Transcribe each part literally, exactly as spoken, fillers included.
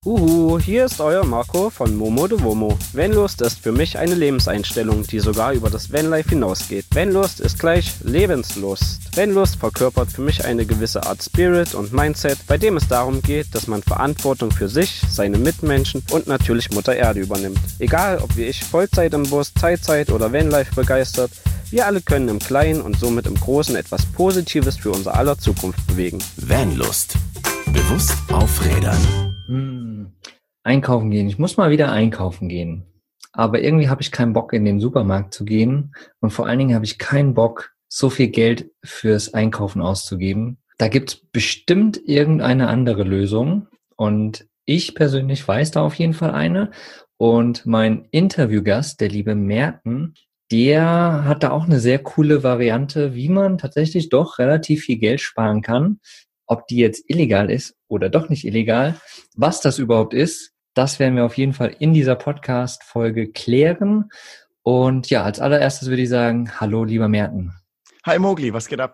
Uhu, hier ist euer Marco von Momo de Womo. Vanlust ist für mich eine Lebenseinstellung, die sogar über das Vanlife hinausgeht. Vanlust ist gleich Lebenslust. Vanlust verkörpert für mich eine gewisse Art Spirit und Mindset, bei dem es darum geht, dass man Verantwortung für sich, seine Mitmenschen und natürlich Mutter Erde übernimmt. Egal, ob wie ich Vollzeit im Bus, Teilzeit oder Vanlife begeistert, wir alle können im Kleinen und somit im Großen etwas Positives für unser aller Zukunft bewegen. Vanlust. Bewusst aufrädern. Hm, einkaufen gehen. Ich muss mal wieder einkaufen gehen. Aber irgendwie habe ich keinen Bock, in den Supermarkt zu gehen. Und vor allen Dingen habe ich keinen Bock, so viel Geld fürs Einkaufen auszugeben. Da gibt es bestimmt irgendeine andere Lösung. Und ich persönlich weiß da auf jeden Fall eine. Und mein Interviewgast, der liebe Merten, der hat da auch eine sehr coole Variante, wie man tatsächlich doch relativ viel Geld sparen kann. Ob die jetzt illegal ist oder doch nicht illegal, was das überhaupt ist, das werden wir auf jeden Fall in dieser Podcast-Folge klären. Und ja, als allererstes würde ich sagen, hallo lieber Merten. Hi Mogli, was geht ab?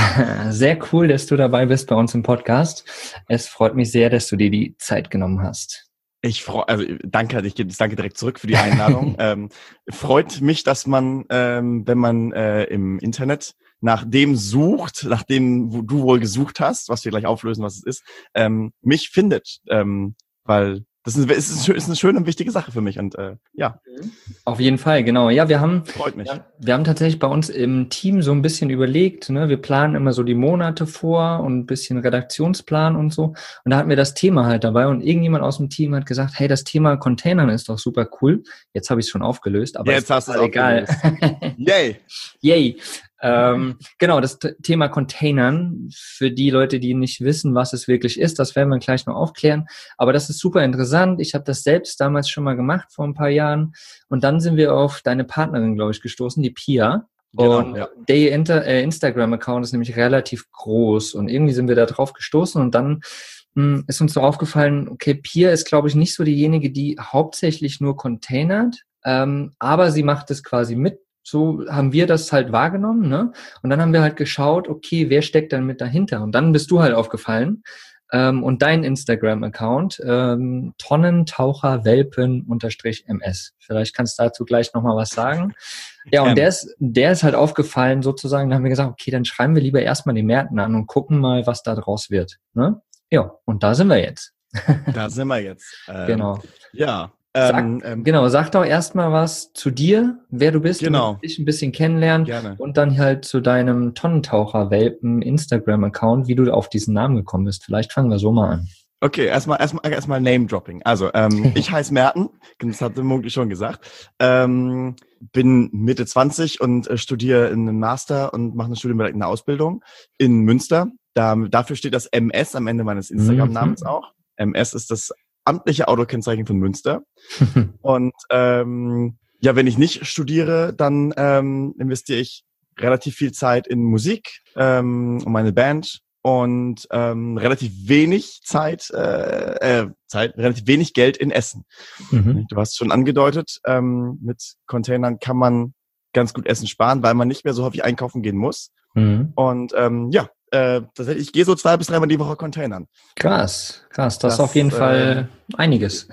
Sehr cool, dass du dabei bist bei uns im Podcast. Es freut mich sehr, dass du dir die Zeit genommen hast. Ich freue, also danke, ich gebe das Danke direkt zurück für die Einladung. ähm, freut mich, dass man, ähm, wenn man äh, im Internet nach dem sucht, nach dem, wo du wohl gesucht hast, was wir gleich auflösen, was es ist, ähm, mich findet, ähm, weil das ist, ist, ist eine schöne und wichtige Sache für mich und äh, ja. Auf jeden Fall, genau. Ja, wir haben, freut mich. Wir, wir haben tatsächlich bei uns im Team so ein bisschen überlegt, ne, wir planen immer so die Monate vor und ein bisschen Redaktionsplan und so. Und da hatten wir das Thema halt dabei und irgendjemand aus dem Team hat gesagt, hey, das Thema Containern ist doch super cool. Jetzt habe ich es schon aufgelöst, aber jetzt hast du es egal. Yay! Yay! Ähm, genau, das T- Thema Containern, für die Leute, die nicht wissen, was es wirklich ist, das werden wir gleich noch aufklären. Aber das ist super interessant. Ich habe das selbst damals schon mal gemacht, vor ein paar Jahren. Und dann sind wir auf deine Partnerin, glaube ich, gestoßen, die Pia. Genau, und ja. der Inter- äh, Instagram-Account ist nämlich relativ groß. Und irgendwie sind wir da drauf gestoßen. Und dann mh, ist uns so aufgefallen, okay, Pia ist, glaube ich, nicht so diejenige, die hauptsächlich nur containert. Ähm, aber sie macht es quasi mit. So haben wir das halt wahrgenommen, ne? Und dann haben wir halt geschaut, okay, wer steckt dann mit dahinter? Und dann bist du halt aufgefallen ähm, und dein Instagram-Account ähm, Tonnentaucherwelpen-ms. Vielleicht kannst du dazu gleich nochmal was sagen. Ja, und Ähm. der ist, der ist halt aufgefallen sozusagen. Da haben wir gesagt, okay, dann schreiben wir lieber erstmal den Merten an und gucken mal, was da draus wird. Ne? Ja, und da sind wir jetzt. Da sind wir jetzt. Ähm, Genau. Ja. Sag, Ähm, ähm, genau, sag doch erstmal was zu dir, wer du bist, Genau. damit wir dich ein bisschen kennenlernen. Gerne. Und dann halt zu deinem Tonnentaucher-Welpen Instagram-Account, wie du auf diesen Namen gekommen bist. Vielleicht fangen wir so mal an. Okay, erstmal erstmal erstmal Name-Dropping. Also, ähm, ich heiße Merten, das hat Mogli schon gesagt. Ähm, bin Mitte zwanzig und äh, studiere in einem Master und mache eine studienbegleitende Ausbildung in Münster. Da, dafür steht das M S am Ende meines Instagram-Namens Mhm. auch. M S ist das amtliche Autokennzeichen von Münster. Und ähm, ja, wenn ich nicht studiere, dann ähm, investiere ich relativ viel Zeit in Musik, ähm, um meine Band und ähm, relativ wenig Zeit, äh, äh, Zeit, relativ wenig Geld in Essen. Mhm. Du hast schon angedeutet, ähm, mit Containern kann man ganz gut Essen sparen, weil man nicht mehr so häufig einkaufen gehen muss. Mhm. Und ähm, ja, äh, tatsächlich, ich gehe so zwei bis dreimal die Woche Containern. Krass, krass. Das, Das, ist auf jeden äh, Fall einiges.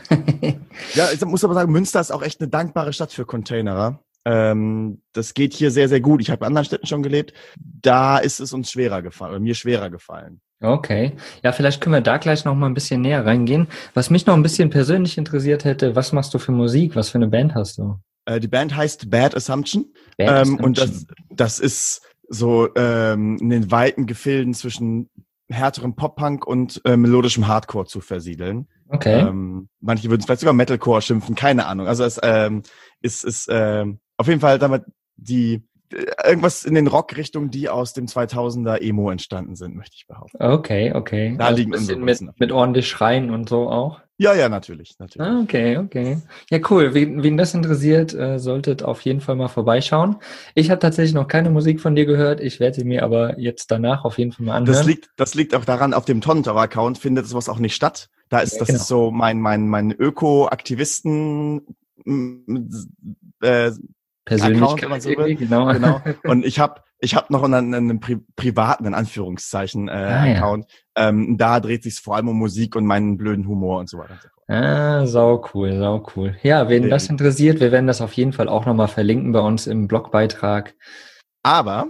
Ja, ich muss aber sagen, Münster ist auch echt eine dankbare Stadt für Containerer. Ähm, das geht hier sehr, sehr gut. Ich habe in anderen Städten schon gelebt. Da ist es uns schwerer gefallen, oder mir schwerer gefallen. Okay. Ja, vielleicht können wir da gleich noch mal ein bisschen näher reingehen. Was mich noch ein bisschen persönlich interessiert hätte, was machst du für Musik? Was für eine Band hast du? Äh, die Band heißt Bad Assumption. Bad ähm, Assumption. Und das, das ist so ähm, in den weiten Gefilden zwischen härterem Pop-Punk und äh, melodischem Hardcore zu versiedeln. Okay. Ähm, manche würden es vielleicht sogar Metalcore schimpfen, keine Ahnung. Also es ähm, ist, ist ähm, auf jeden Fall damit die äh, irgendwas in den Rock-Richtungen, die aus dem zweitausender Emo entstanden sind, möchte ich behaupten. Okay, okay. Da Also liegen ein bisschen unsere mit, Wurzeln. mit ordentlich Schreien und so auch. Ja, ja, natürlich, natürlich. Ah, okay, okay. Ja, cool. Wen, wen das interessiert, äh, solltet auf jeden Fall mal vorbeischauen. Ich habe tatsächlich noch keine Musik von dir gehört. Ich werde sie mir aber jetzt danach auf jeden Fall mal anhören. Das liegt, das liegt auch daran, auf dem Tonnentaucher-Account findet sowas auch nicht statt. Da ist, Ja, das genau. ist so mein, mein, mein Öko-Aktivisten, mm, äh, Persönlichkeit, Account, wenn man so irgendwie, will. genau. Genau. Und ich habe ich hab noch einen, einen Pri privaten, in Anführungszeichen, äh, Ah, ja. Account. Ähm, da dreht sich's vor allem um Musik und meinen blöden Humor und so weiter und so fort. Ah, sau cool, sau cool. Ja, wen das interessiert, wir werden das auf jeden Fall auch nochmal verlinken bei uns im Blogbeitrag. Aber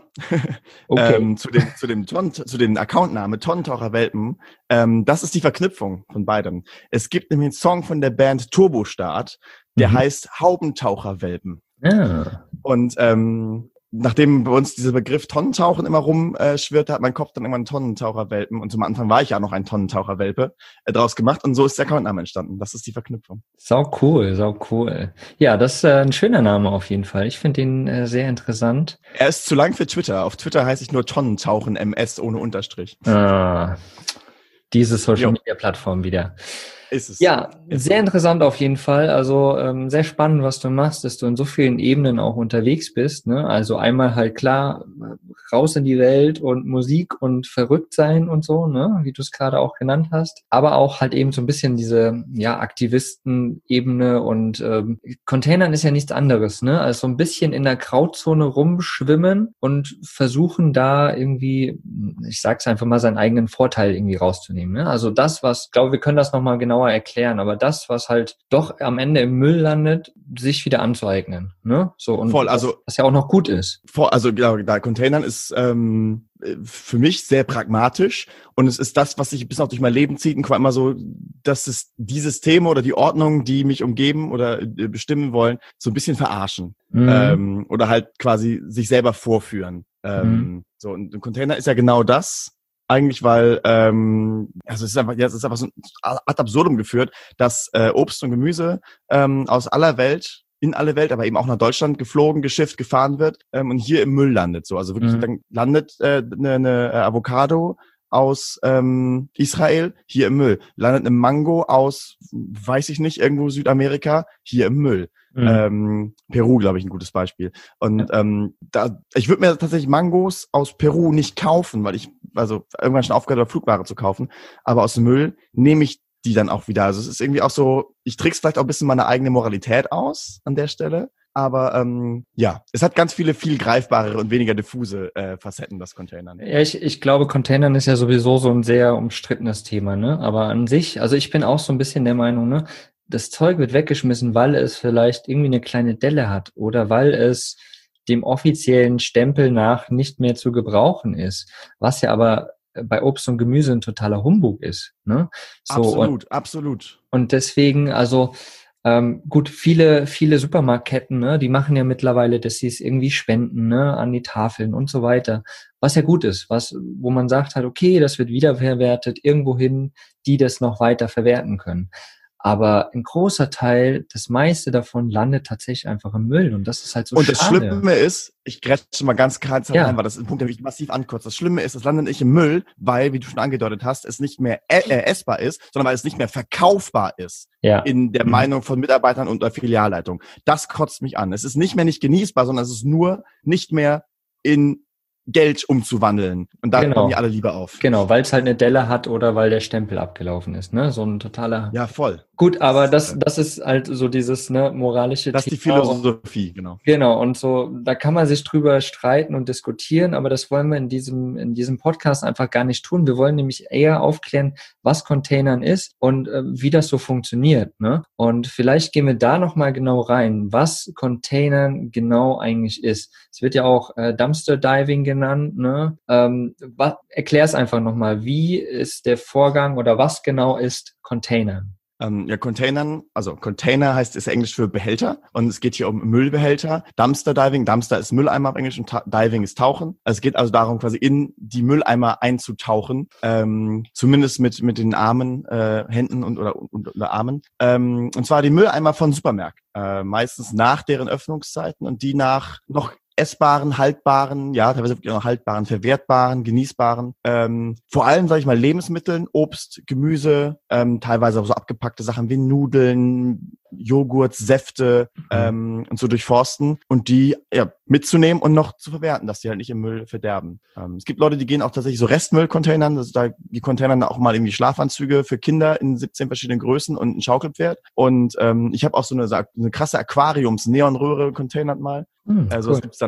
Okay. ähm, zu dem zu dem Ton, zu dem Accountname Tonnentaucher-Welpen, ähm, das ist die Verknüpfung von beidem. Es gibt nämlich einen Song von der Band Turbostart, der Mhm. heißt Haubentaucher-Welpen. Ja. Und ähm, nachdem bei uns dieser Begriff Tonnentauchen immer rumschwirrte, hat mein Kopf dann irgendwann Tonnentaucher-Welpen, und zum Anfang war ich ja noch ein Tonnentaucher-Welpe, äh, draus gemacht, und so ist der Accountname entstanden. Das ist die Verknüpfung. Sau cool, sau cool. Ja, das ist äh, ein schöner Name auf jeden Fall. Ich finde ihn äh, sehr interessant. Er ist zu lang für Twitter. Auf Twitter heiße ich nur Tonnentauchen M S ohne Unterstrich. Ah, diese Jo. Social-Media-Plattform wieder. Ist es. Ja, Ist sehr es. interessant auf jeden Fall. Also ähm, sehr spannend, was du machst, dass du in so vielen Ebenen auch unterwegs bist. Ne? Also einmal halt klar raus in die Welt und Musik und verrückt sein und so, ne? Wie du es gerade auch genannt hast. Aber auch halt eben so ein bisschen diese ja Aktivisten-Ebene, und ähm, Containern ist ja nichts anderes, ne? Also so ein bisschen in der Grauzone rumschwimmen und versuchen da irgendwie, ich sag's einfach mal, seinen eigenen Vorteil irgendwie rauszunehmen. Ne? Also das, was, ich glaube, wir können das nochmal genauer erklären, aber das, was halt doch am Ende im Müll landet, sich wieder anzueignen. Ne? So, und Voll, also- was, was ja auch noch gut ist. Vor, also genau, da Containern ist ähm, für mich sehr pragmatisch, und es ist das, was sich bis auch durch mein Leben zieht, und quasi immer so, dass es die Systeme oder die Ordnung, die mich umgeben oder äh, bestimmen wollen, so ein bisschen verarschen. Mhm. Ähm, oder halt quasi sich selber vorführen. Ähm, Mhm. So, und ein Container ist ja genau das. Eigentlich, weil, ähm, also es ist einfach, ja, es ist einfach so ad absurdum geführt, dass äh, Obst und Gemüse ähm, aus aller Welt, in alle Welt, aber eben auch nach Deutschland geflogen, geschifft, gefahren wird ähm, und hier im Müll landet. So, also wirklich, Mhm. dann landet eine äh, ne, ne Avocado aus ähm, Israel hier im Müll, landet eine Mango aus, weiß ich nicht, irgendwo Südamerika hier im Müll. Mhm. Ähm, Peru, glaube ich, ein gutes Beispiel. Und ähm, da, ich würde mir tatsächlich Mangos aus Peru nicht kaufen, weil ich also irgendwann schon aufgehört habe, Flugware zu kaufen. Aber aus dem Müll nehme ich die dann auch wieder. Also es ist irgendwie auch so, ich trick's vielleicht auch ein bisschen meine eigene Moralität aus an der Stelle. Aber ähm, ja, es hat ganz viele viel greifbarere und weniger diffuse äh, Facetten, das Containern. Ja, ich, ich glaube, Containern ist ja sowieso so ein sehr umstrittenes Thema, ne? Aber an sich, also ich bin auch so ein bisschen der Meinung, ne? Das Zeug wird weggeschmissen, weil es vielleicht irgendwie eine kleine Delle hat oder weil es dem offiziellen Stempel nach nicht mehr zu gebrauchen ist, was ja aber bei Obst und Gemüse ein totaler Humbug ist, ne? So, Absolut, und, absolut. und deswegen, also ähm, gut, viele, viele Supermarktketten, ne, die machen ja mittlerweile, dass sie es irgendwie spenden, ne, an die Tafeln und so weiter. Was ja gut ist, was, wo man sagt halt, okay, das wird wiederverwertet irgendwohin, die das noch weiter verwerten können. Aber ein großer Teil, das meiste davon landet tatsächlich einfach im Müll, und das ist halt so Und schade. das Schlimme ist, ich grätsche mal ganz kurz Ja. rein, weil das ist ein Punkt, der mich massiv ankürzt. Das Schlimme ist, es landet nicht im Müll, weil, wie du schon angedeutet hast, es nicht mehr äh, äh, essbar ist, sondern weil es nicht mehr verkaufbar ist. Ja. In der Mhm. Meinung von Mitarbeitern und der Filialleitung. Das kotzt mich an. Es ist nicht mehr nicht genießbar, sondern es ist nur nicht mehr in Geld umzuwandeln. Und da Genau. kommen die alle lieber auf. Genau, weil es halt eine Delle hat oder weil der Stempel abgelaufen ist, ne? So ein totaler. Ja, voll. Gut, aber das, das ist halt so dieses, ne, moralische Das ist die Thema. Philosophie, genau. Genau, und so, da kann man sich drüber streiten und diskutieren, aber das wollen wir in diesem, in diesem Podcast einfach gar nicht tun. Wir wollen nämlich eher aufklären, was Containern ist und äh, wie das so funktioniert, ne? Und vielleicht gehen wir da nochmal genau rein, was Containern genau eigentlich ist. Es wird ja auch äh, Dumpster Diving genannt, ne? Ähm, was, erklär's einfach nochmal, wie ist der Vorgang oder was genau ist Containern? Ähm, ja, Containern, also Container heißt, ist Englisch für Behälter, und es geht hier um Müllbehälter. Dumpster Diving, Dumpster ist Mülleimer auf Englisch und Ta- Diving ist Tauchen. Also es geht also darum, quasi in die Mülleimer einzutauchen, ähm, zumindest mit mit den Armen, äh, Händen und oder, und, oder Armen. Ähm, und zwar die Mülleimer von Supermärkten, äh, meistens nach deren Öffnungszeiten und die nach noch essbaren, haltbaren, ja, teilweise wirklich auch haltbaren, verwertbaren, genießbaren, ähm, vor allem, sage ich mal, Lebensmitteln, Obst, Gemüse, ähm, teilweise auch so abgepackte Sachen wie Nudeln, Joghurt, Säfte Mhm. ähm, und so durchforsten und die ja mitzunehmen und noch zu verwerten, dass die halt nicht im Müll verderben. Ähm, es gibt Leute, die gehen auch tatsächlich so Restmüllcontainern, das ist da die Containern auch mal irgendwie Schlafanzüge für Kinder in siebzehn verschiedenen Größen und ein Schaukelpferd. Und ähm, ich habe auch so eine, so eine krasse Aquariums-Neonröhre-Container mal. Hm, Also cool. das gibt's dann auch.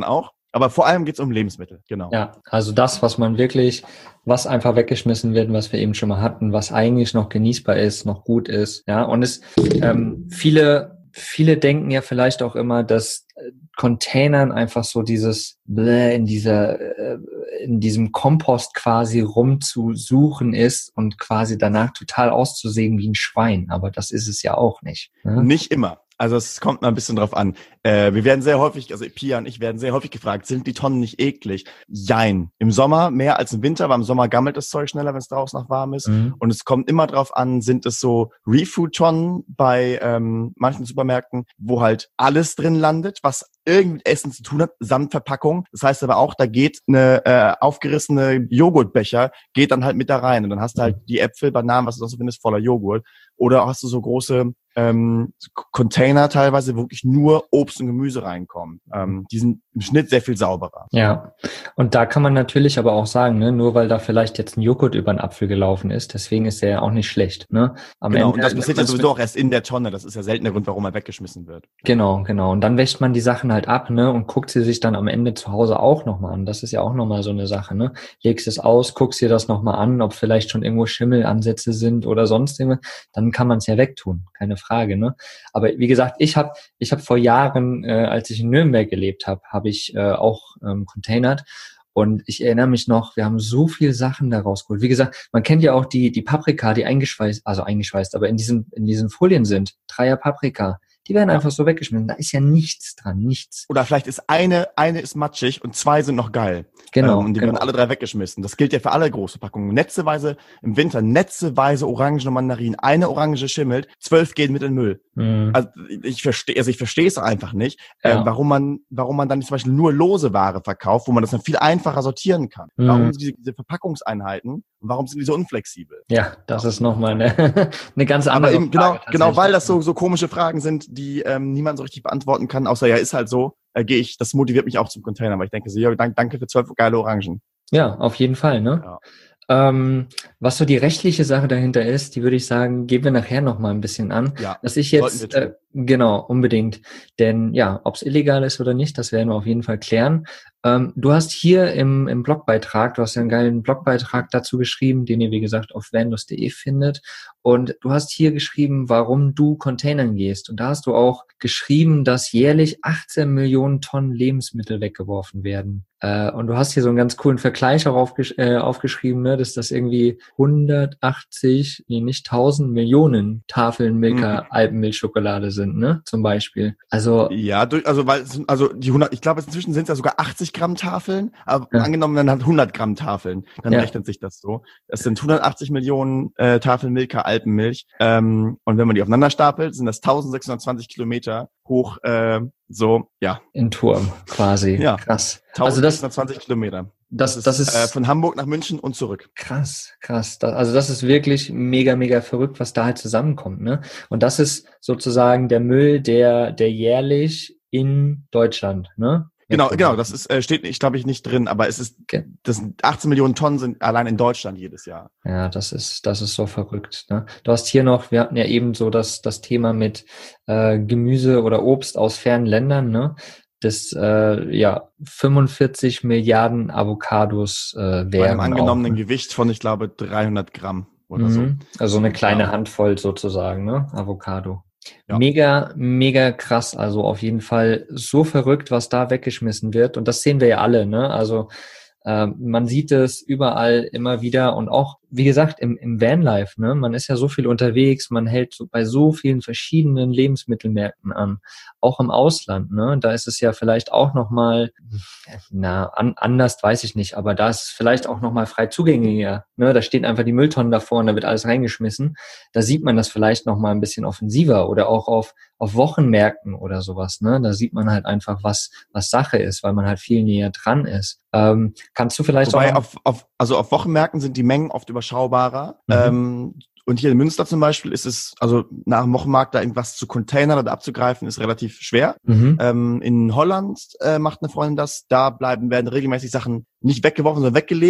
Aber vor allem geht's um Lebensmittel, genau. Ja, also das, was man wirklich, was einfach weggeschmissen wird, was wir eben schon mal hatten, was eigentlich noch genießbar ist, noch gut ist. Ja, und es ähm, viele Viele denken ja vielleicht auch immer, dass Containern einfach so dieses Bläh in dieser in diesem Kompost quasi rumzusuchen ist und quasi danach total auszusehen wie ein Schwein. Aber das ist es ja auch nicht. Ne? Nicht immer. Also es kommt mal ein bisschen drauf an. Äh, wir werden sehr häufig, also Pia und ich werden sehr häufig gefragt, sind die Tonnen nicht eklig? Jein. Im Sommer mehr als im Winter, weil im Sommer gammelt das Zeug schneller, wenn es draußen noch warm ist. Mhm. Und es kommt immer drauf an, sind es so Refood-Tonnen bei ähm, manchen Supermärkten, wo halt alles drin landet, was irgend mit Essen zu tun hat, samt Verpackung. Das heißt aber auch, da geht eine äh, aufgerissene Joghurtbecher, geht dann halt mit da rein. Und dann hast du halt die Äpfel, Bananen, was du sonst findest, voller Joghurt. Oder hast du so große ähm, Container teilweise, wo wirklich nur Obst und Gemüse reinkommen. Ähm, die sind im Schnitt sehr viel sauberer. Ja, und da kann man natürlich aber auch sagen, ne, nur weil da vielleicht jetzt ein Joghurt über einen Apfel gelaufen ist, deswegen ist der ja auch nicht schlecht. Ne? Am genau, Ende, und das passiert ja sowieso auch erst in der Tonne. Das ist ja selten der Grund, warum er weggeschmissen wird. Genau, genau. Und dann wäscht man die Sachen halt ab, ne, und guckt sie sich dann am Ende zu Hause auch nochmal an. Das ist ja auch nochmal so eine Sache, ne. Legst es aus, guckst dir das nochmal an, ob vielleicht schon irgendwo Schimmelansätze sind oder sonst irgendwas, dann kann man es ja wegtun, keine Frage, ne. Aber wie gesagt, ich habe ich hab vor Jahren, äh, als ich in Nürnberg gelebt habe, habe ich äh, auch ähm, containert. Und ich erinnere mich noch, wir haben so viel Sachen da rausgeholt. Wie gesagt, man kennt ja auch die die Paprika, die eingeschweißt, also eingeschweißt, aber in diesen in diesen Folien sind, Dreier Paprika. Die werden einfach so weggeschmissen. Da ist ja nichts dran, nichts. Oder vielleicht ist eine, eine ist matschig und zwei sind noch geil. Genau. Ähm, und die genau. werden alle drei weggeschmissen. Das gilt ja für alle große Packungen. Netzeweise im Winter, netzeweise Orangen und Mandarinen. Eine Orange schimmelt, zwölf gehen mit in den Müll. Mhm. Also ich verstehe, also ich verstehe es einfach nicht, ja. äh, warum man, warum man dann nicht zum Beispiel nur lose Ware verkauft, wo man das dann viel einfacher sortieren kann. Mhm. Warum diese, diese Verpackungseinheiten? Warum sind die so unflexibel? Ja, das ist nochmal eine, eine ganz andere Aber eben, Frage. Genau, genau, weil das so, so komische Fragen sind, die ähm, niemand so richtig beantworten kann, außer ja, ist halt so, äh, gehe ich, das motiviert mich auch zum Container, weil ich denke so, ja, danke, danke für zwölf geile Orangen. Ja, auf jeden Fall, ne? Ja. Ähm, was so die rechtliche Sache dahinter ist, die würde ich sagen, gehen wir nachher nochmal ein bisschen an. Ja, dass ich jetzt, äh, genau, unbedingt. Denn ja, ob es illegal ist oder nicht, das werden wir auf jeden Fall klären. Ähm, du hast hier im, im Blogbeitrag, du hast ja einen geilen Blogbeitrag dazu geschrieben, den ihr, wie gesagt, auf vanlust punkt de findet. Und du hast hier geschrieben, warum du Containern gehst. Und da hast du auch geschrieben, dass jährlich achtzehn Millionen Tonnen Lebensmittel weggeworfen werden. Äh, und du hast hier so einen ganz coolen Vergleich auch aufgesch- äh, aufgeschrieben, ne, dass das irgendwie hundertachtzig, nee, nicht tausend Millionen Tafeln Milka mhm. Alpenmilchschokolade sind, ne, zum Beispiel. Also ja, durch, also weil also die hundert, ich glaube inzwischen sind es ja sogar achtzig Gramm Tafeln, aber ja. angenommen dann hat hundert Gramm Tafeln, dann ja. rechnet sich das so. Es sind hundertachtzig Millionen äh, Tafeln Milka Alpenmilch ähm, und wenn man die aufeinander stapelt, sind das eintausendsechshundertzwanzig Kilometer hoch, äh, so, ja. In Turm, quasi. Ja. Krass. eintausendsechshundertzwanzig Kilometer. Das, das, das ist, äh, von Hamburg nach München und zurück. Krass, krass. Das, also das ist wirklich mega, mega verrückt, was da halt zusammenkommt, ne? Und das ist sozusagen der Müll, der, der jährlich in Deutschland, ne? Genau, genau, das ist, äh, steht, ich glaube ich, nicht drin, aber es ist, okay. das sind achtzehn Millionen Tonnen sind allein in Deutschland jedes Jahr. Ja, das ist, das ist so verrückt, ne? Du hast hier noch, wir hatten ja eben so das, das Thema mit, äh, Gemüse oder Obst aus fernen Ländern, ne? Das, äh, ja, fünfundvierzig Milliarden Avocados, äh, wären. Bei einem angenommenen auch, ne? Gewicht von, ich glaube, dreihundert Gramm oder mhm. so. Also eine kleine ja. Handvoll sozusagen, ne? Avocado. Ja. Mega, mega krass. Also auf jeden Fall so verrückt, was da weggeschmissen wird. Und das sehen wir ja alle, ne? Also äh, man sieht es überall immer wieder und auch, wie gesagt, im, im Vanlife, ne? Man ist ja so viel unterwegs, man hält so bei so vielen verschiedenen Lebensmittelmärkten an. Auch im Ausland, ne? Da ist es ja vielleicht auch nochmal, na, an, anders weiß ich nicht, aber da ist es vielleicht auch nochmal frei zugänglicher, ne? Da stehen einfach die Mülltonnen davor und da wird alles reingeschmissen. Da sieht man das vielleicht nochmal ein bisschen offensiver oder auch auf, auf Wochenmärkten oder sowas, ne? Da sieht man halt einfach, was, was Sache ist, weil man halt viel näher dran ist. Ähm, kannst du vielleicht Wobei auch... Auf, auf, also auf Wochenmärkten sind die Mengen oft überschaubarer. Mhm. Ähm, und hier in Münster zum Beispiel ist es, also nach dem Wochenmarkt da irgendwas zu containern oder abzugreifen, ist relativ schwer. Mhm. Ähm, in Holland äh, macht eine Freundin das. Da bleiben, werden regelmäßig Sachen nicht weggeworfen, sondern weggelegt.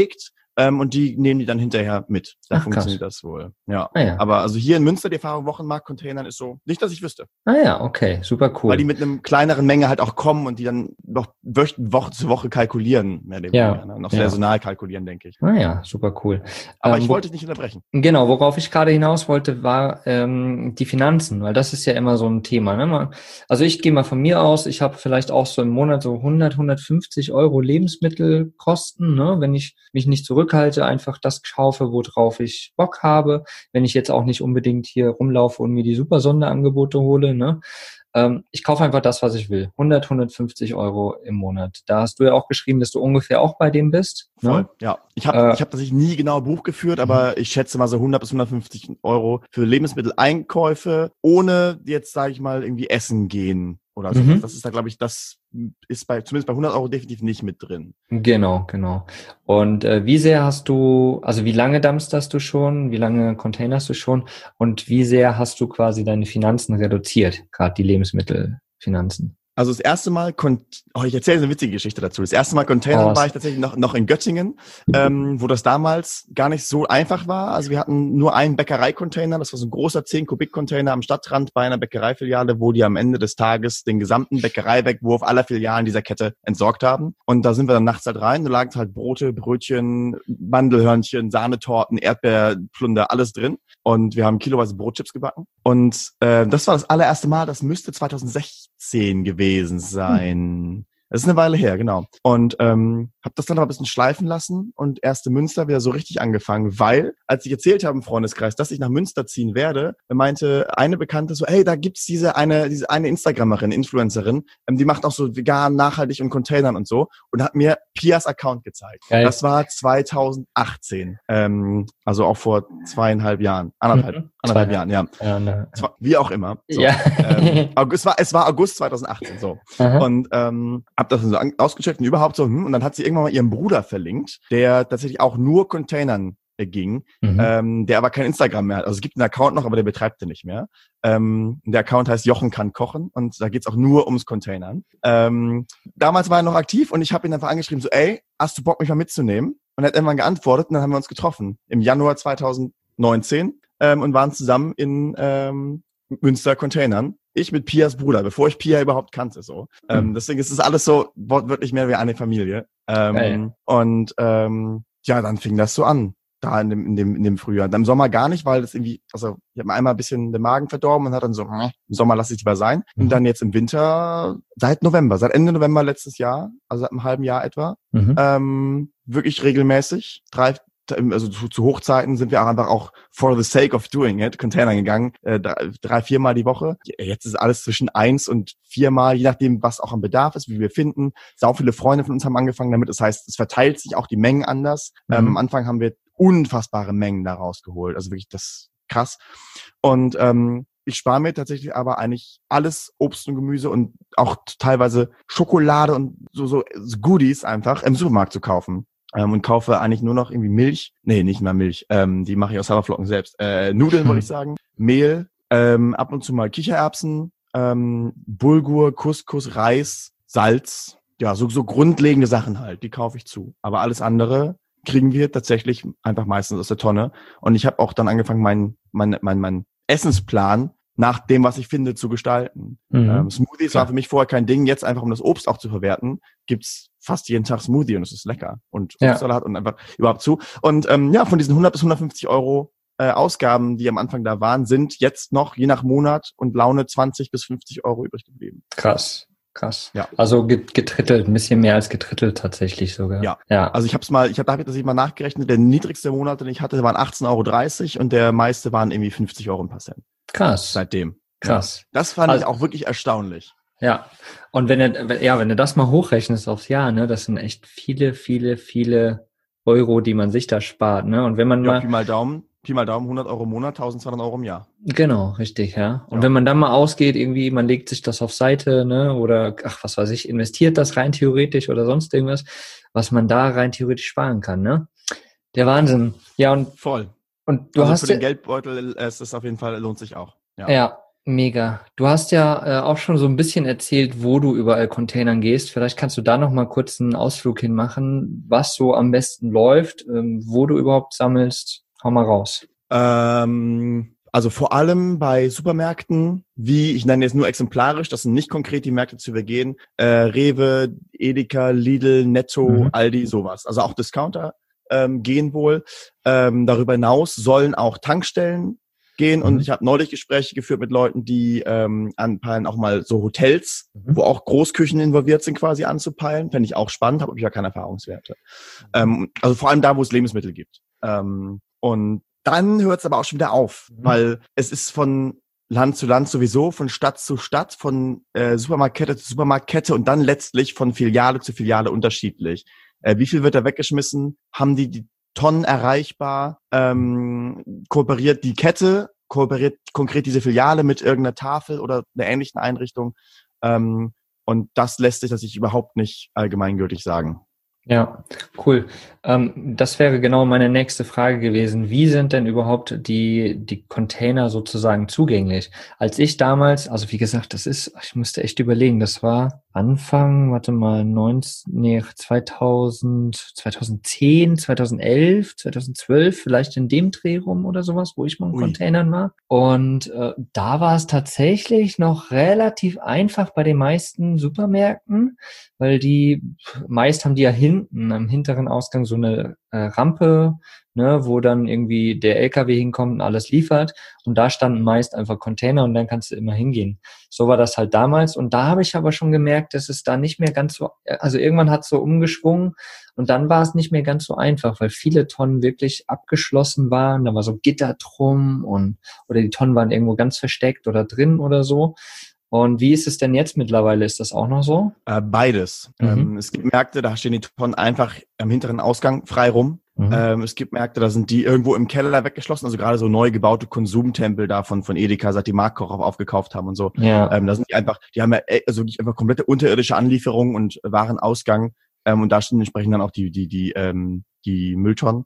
ähm, und die nehmen die dann hinterher mit. Da Ach, funktioniert krass. das wohl. Ja. Ah, ja. Aber also hier in Münster, die Erfahrung Wochenmarkt-Containern ist so, nicht, dass ich wüsste. Ah ja, okay, super cool. Weil die mit einem kleineren Menge halt auch kommen und die dann noch wöch- Woche zu Woche kalkulieren, mehr oder Ja. weniger, ne? Noch Ja. saisonal kalkulieren, denke ich. Ah ja, super cool. Aber Ähm, ich wo- wollte dich nicht unterbrechen. Genau, worauf ich gerade hinaus wollte, war ähm, die Finanzen, weil das ist ja immer so ein Thema. Ne? Man, also ich gehe mal von mir aus, ich habe vielleicht auch so im Monat so hundert, hundertfünfzig Euro Lebensmittelkosten, ne? Wenn ich mich nicht zurückhalte, einfach das kaufe, worauf ich Bock habe. Wenn ich jetzt auch nicht unbedingt hier rumlaufe und mir die super Sonderangebote hole, ne? Ähm, ich kaufe einfach das, was ich will. hundert, hundertfünfzig Euro im Monat. Da hast du ja auch geschrieben, dass du ungefähr auch bei dem bist. Ne? Voll, ja. Ich habe Äh, ich hab tatsächlich nie genau Buch geführt, aber ich schätze mal so hundert bis hundertfünfzig Euro für Lebensmitteleinkäufe, ohne jetzt, sage ich mal, irgendwie essen gehen oder so. Mhm. Das ist da, glaube ich, das ist bei zumindest bei hundert Euro definitiv nicht mit drin. Genau, genau. Und äh, wie sehr hast du, also wie lange dumpsterst du schon, wie lange containerst du schon und wie sehr hast du quasi deine Finanzen reduziert, gerade die Lebensmittelfinanzen? Also das erste Mal, kon- oh, ich erzähle eine witzige Geschichte dazu. Das erste Mal Container Oh, war ich tatsächlich noch, noch in Göttingen, ähm, wo das damals gar nicht so einfach war. Also wir hatten nur einen Bäckereicontainer, das war so ein großer zehn Kubik Container am Stadtrand bei einer Bäckereifiliale, wo die am Ende des Tages den gesamten Bäckereiwegwurf aller Filialen dieser Kette entsorgt haben. Und da sind wir dann nachts halt rein, da lagen halt Brote, Brötchen, Mandelhörnchen, Sahnetorten, Erdbeerplunder, alles drin. Und wir haben kiloweise Brotchips gebacken. Und äh, das war das allererste Mal, das müsste zweitausendsechzehn gewesen sein. Das ist eine Weile her, genau. Und ähm, habe das dann aber ein bisschen schleifen lassen und erst in Münster wieder so richtig angefangen, weil, als ich erzählt habe im Freundeskreis, dass ich nach Münster ziehen werde, meinte eine Bekannte so, hey, da gibt's diese eine diese eine Instagramerin, Influencerin, ähm, die macht auch so vegan, nachhaltig und Containern und so und hat mir Pias Account gezeigt. Geil. Das war zweitausendachtzehn, ähm, also auch vor zweieinhalb Jahren, anderthalb, Mhm. anderthalb Zwei- Jahren, ja. Ja, ne. Zwar- Wie auch immer. So. Ja. Ähm, August, es, war, es war August zweitausendachtzehn, so. Aha. Und ähm, hab das so an- ausgecheckt und überhaupt so, hm, und dann hat sie irgendwann mal ihren Bruder verlinkt, der tatsächlich auch nur Containern äh, ging, Mhm. ähm, der aber kein Instagram mehr hat. Also es gibt einen Account noch, aber der betreibt den nicht mehr. Ähm, der Account heißt Jochen kann kochen und da geht's auch nur ums Containern. Ähm, damals war er noch aktiv und ich habe ihn einfach angeschrieben, so, ey, hast du Bock, mich mal mitzunehmen? Und er hat irgendwann geantwortet und dann haben wir uns getroffen im Januar zweitausendneunzehn ähm, und waren zusammen in ähm, Münster Containern. Ich mit Pias Bruder, bevor ich Pia überhaupt kannte, so. Ähm, Mhm. deswegen ist es alles so wortwörtlich mehr wie eine Familie. Ähm, Geil. und ähm, ja, dann fing das so an, da in dem, in dem, in dem Frühjahr. Dann im Sommer gar nicht, weil das irgendwie, also ich habe mir einmal ein bisschen den Magen verdorben und hat dann so, hm, im Sommer lasse ich lieber sein. Mhm. Und dann jetzt im Winter, seit November, seit Ende November letztes Jahr, also seit einem halben Jahr etwa, Mhm. ähm, wirklich regelmäßig, drei, also zu, zu Hochzeiten sind wir auch einfach auch for the sake of doing it, Container gegangen, äh, drei, drei, viermal die Woche. Jetzt ist alles zwischen eins und viermal, je nachdem, was auch am Bedarf ist, wie wir finden. Sau viele Freunde von uns haben angefangen damit. Das heißt, es verteilt sich auch die Mengen anders. Mhm. Ähm, am Anfang haben wir unfassbare Mengen da rausgeholt. Also wirklich das ist krass. Und ähm, ich spare mir tatsächlich aber eigentlich alles Obst und Gemüse und auch teilweise Schokolade und so, so Goodies einfach im Supermarkt zu kaufen. Ähm, und kaufe eigentlich nur noch irgendwie Milch. Nee, nicht mal Milch. Ähm, die mache ich aus Haferflocken selbst. Äh, Nudeln, Hm. wollte ich sagen. Mehl, ähm, ab und zu mal Kichererbsen, ähm, Bulgur, Couscous, Reis, Salz. Ja, so, so grundlegende Sachen halt. Die kaufe ich zu. Aber alles andere kriegen wir tatsächlich einfach meistens aus der Tonne. Und ich habe auch dann angefangen, meinen mein, mein, mein Essensplan nach dem, was ich finde, zu gestalten. Mhm. Ähm, Smoothies Klar. war für mich vorher kein Ding. Jetzt einfach, um das Obst auch zu verwerten, gibt's fast jeden Tag Smoothie und es ist lecker. Und Ja. Obstsalat und einfach überhaupt zu. Und ähm, ja, von diesen hundert bis hundertfünfzig Euro äh, Ausgaben, die am Anfang da waren, sind jetzt noch, je nach Monat und Laune, zwanzig bis fünfzig Euro übrig geblieben. Krass, krass. Ja. Also get- getrittelt, ein bisschen mehr als getrittelt tatsächlich sogar. Ja. Ja. Also ich habe es mal, ich habe hab das mal nachgerechnet, der niedrigste Monat, den ich hatte, waren achtzehn Euro dreißig und der meiste waren irgendwie fünfzig Euro ein paar Cent. Krass, Seitdem. krass. Das fand Also- ich auch wirklich erstaunlich. Ja. Und wenn du, wenn- ja, wenn du das mal hochrechnest aufs Jahr, ne, das sind echt viele, viele, viele Euro, die man sich da spart, ne? Und wenn man Ja, mal, Pi mal Daumen, Pi mal Daumen, hundert Euro im Monat, eintausendzweihundert Euro im Jahr. genau, richtig, ja. Und Ja. wenn man dann mal ausgeht, irgendwie, man legt sich das auf Seite, ne, oder, ach, was weiß ich, investiert das rein theoretisch oder sonst irgendwas, was man da rein theoretisch sparen kann, ne? Der Wahnsinn. Ja, und, Voll. und du also hast für den ja, Geldbeutel äh, ist es auf jeden Fall, lohnt sich auch. Ja. ja, Mega. Du hast ja äh, auch schon so ein bisschen erzählt, wo du überall Containern gehst. Vielleicht kannst du da noch mal kurz einen Ausflug hinmachen, was so am besten läuft, ähm, wo du überhaupt sammelst. Hau mal raus. Ähm, also vor allem bei Supermärkten, wie, ich nenne jetzt nur exemplarisch, das sind nicht konkret die Märkte zu übergehen, äh, Rewe, Edeka, Lidl, Netto, Mhm. Aldi, sowas. Also auch Discounter ähm, gehen wohl. Ähm, darüber hinaus sollen auch Tankstellen gehen. Und Mhm. ich habe neulich Gespräche geführt mit Leuten, die ähm, anpeilen, auch mal so Hotels, Mhm. wo auch Großküchen involviert sind, quasi anzupeilen. Fände ich auch spannend, habe ich ja keine Erfahrungswerte. Ähm, also vor allem da, wo es Lebensmittel gibt. Ähm, und dann hört es aber auch schon wieder auf, Mhm. weil es ist von Land zu Land sowieso, von Stadt zu Stadt, von äh, Supermarktkette zu Supermarktkette und dann letztlich von Filiale zu Filiale unterschiedlich. Äh, wie viel wird da weggeschmissen? Haben die die Tonnen erreichbar? Ähm, kooperiert die Kette? Kooperiert konkret diese Filiale mit irgendeiner Tafel oder einer ähnlichen Einrichtung? Ähm, und das lässt sich tatsächlich überhaupt nicht allgemeingültig sagen. Ja, cool. Ähm, das wäre genau meine nächste Frage gewesen. Wie sind denn überhaupt die, die Container sozusagen zugänglich? Als ich damals, also wie gesagt, das ist, ich musste echt überlegen, das war Anfang, warte mal, neunzehn, nee, zweitausend, zweitausendzehn, zweitausendelf, zweitausendzwölf, vielleicht in dem Dreh rum oder sowas, wo ich mal in Ui. Containern war. Und äh, da war es tatsächlich noch relativ einfach bei den meisten Supermärkten, weil die, meist haben die ja hinten am hinteren Ausgang so eine äh, Rampe, ne, wo dann irgendwie der L K W hinkommt und alles liefert. Und da standen meist einfach Container und dann kannst du immer hingehen. So war das halt damals. Und da habe ich aber schon gemerkt, dass es da nicht mehr ganz so, also irgendwann hat es so umgeschwungen und dann war es nicht mehr ganz so einfach, weil viele Tonnen wirklich abgeschlossen waren. Da war so Gitter drum und, oder die Tonnen waren irgendwo ganz versteckt oder drin oder so. Und wie ist es denn jetzt mittlerweile? Ist das auch noch so? Äh, beides. Mhm. Ähm, es gibt Märkte, da stehen die Tonnen einfach am hinteren Ausgang frei rum. Mhm. Ähm, es gibt Märkte, da sind die irgendwo im Keller weggeschlossen, also gerade so neu gebaute Konsumtempel da von, von Edeka, seit die Marktkoch auf, aufgekauft haben und so. Ja. Ähm, da sind die einfach, die haben ja äh, also wirklich einfach komplette unterirdische Anlieferungen und Warenausgang. Ähm, und da stehen entsprechend dann auch die, die, die, ähm, die Mülltonnen.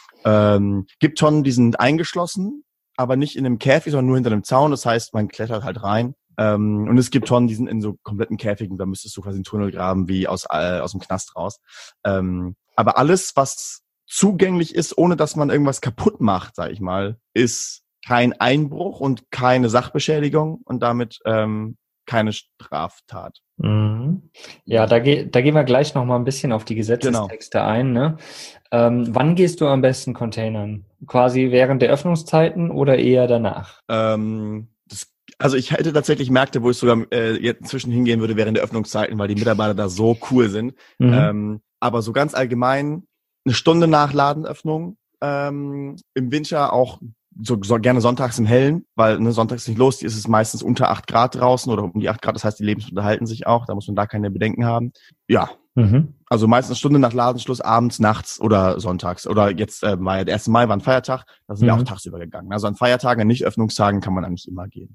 Ähm, gibt Tonnen, die sind eingeschlossen, aber nicht in einem Käfig, sondern nur hinter einem Zaun. Das heißt, man klettert halt rein. Ähm, und es gibt Tonnen, die sind in so kompletten Käfigen, da müsstest du quasi einen Tunnel graben, wie aus, äh, aus dem Knast raus. Ähm, aber alles, was zugänglich ist, ohne dass man irgendwas kaputt macht, sag ich mal, ist kein Einbruch und keine Sachbeschädigung und damit ähm, keine Straftat. Mhm. Ja, da, ge da gehen wir gleich noch mal ein bisschen auf die Gesetzestexte genau. ein. Ne? Ähm, wann gehst du am besten Containern? Quasi während der Öffnungszeiten oder eher danach? Ähm, das Also ich hätte tatsächlich Märkte, wo ich sogar äh, jetzt inzwischen hingehen würde während der Öffnungszeiten, weil die Mitarbeiter da so cool sind. Mhm. Ähm, aber so ganz allgemein eine Stunde nach Ladenöffnung, ähm, im Winter auch so, so gerne sonntags im Hellen, weil ne, sonntags nicht los, ist es meistens unter acht Grad draußen oder um die acht Grad, das heißt, die Lebensmittel halten sich auch, da muss man da keine Bedenken haben. Ja, Mhm. also meistens eine Stunde nach Ladenschluss, abends, nachts oder sonntags. Oder jetzt, äh, war ja der erste Mai, war ein Feiertag, da sind wir Mhm. auch tagsüber gegangen. Also an Feiertagen, an Nicht-Öffnungstagen kann man eigentlich immer gehen.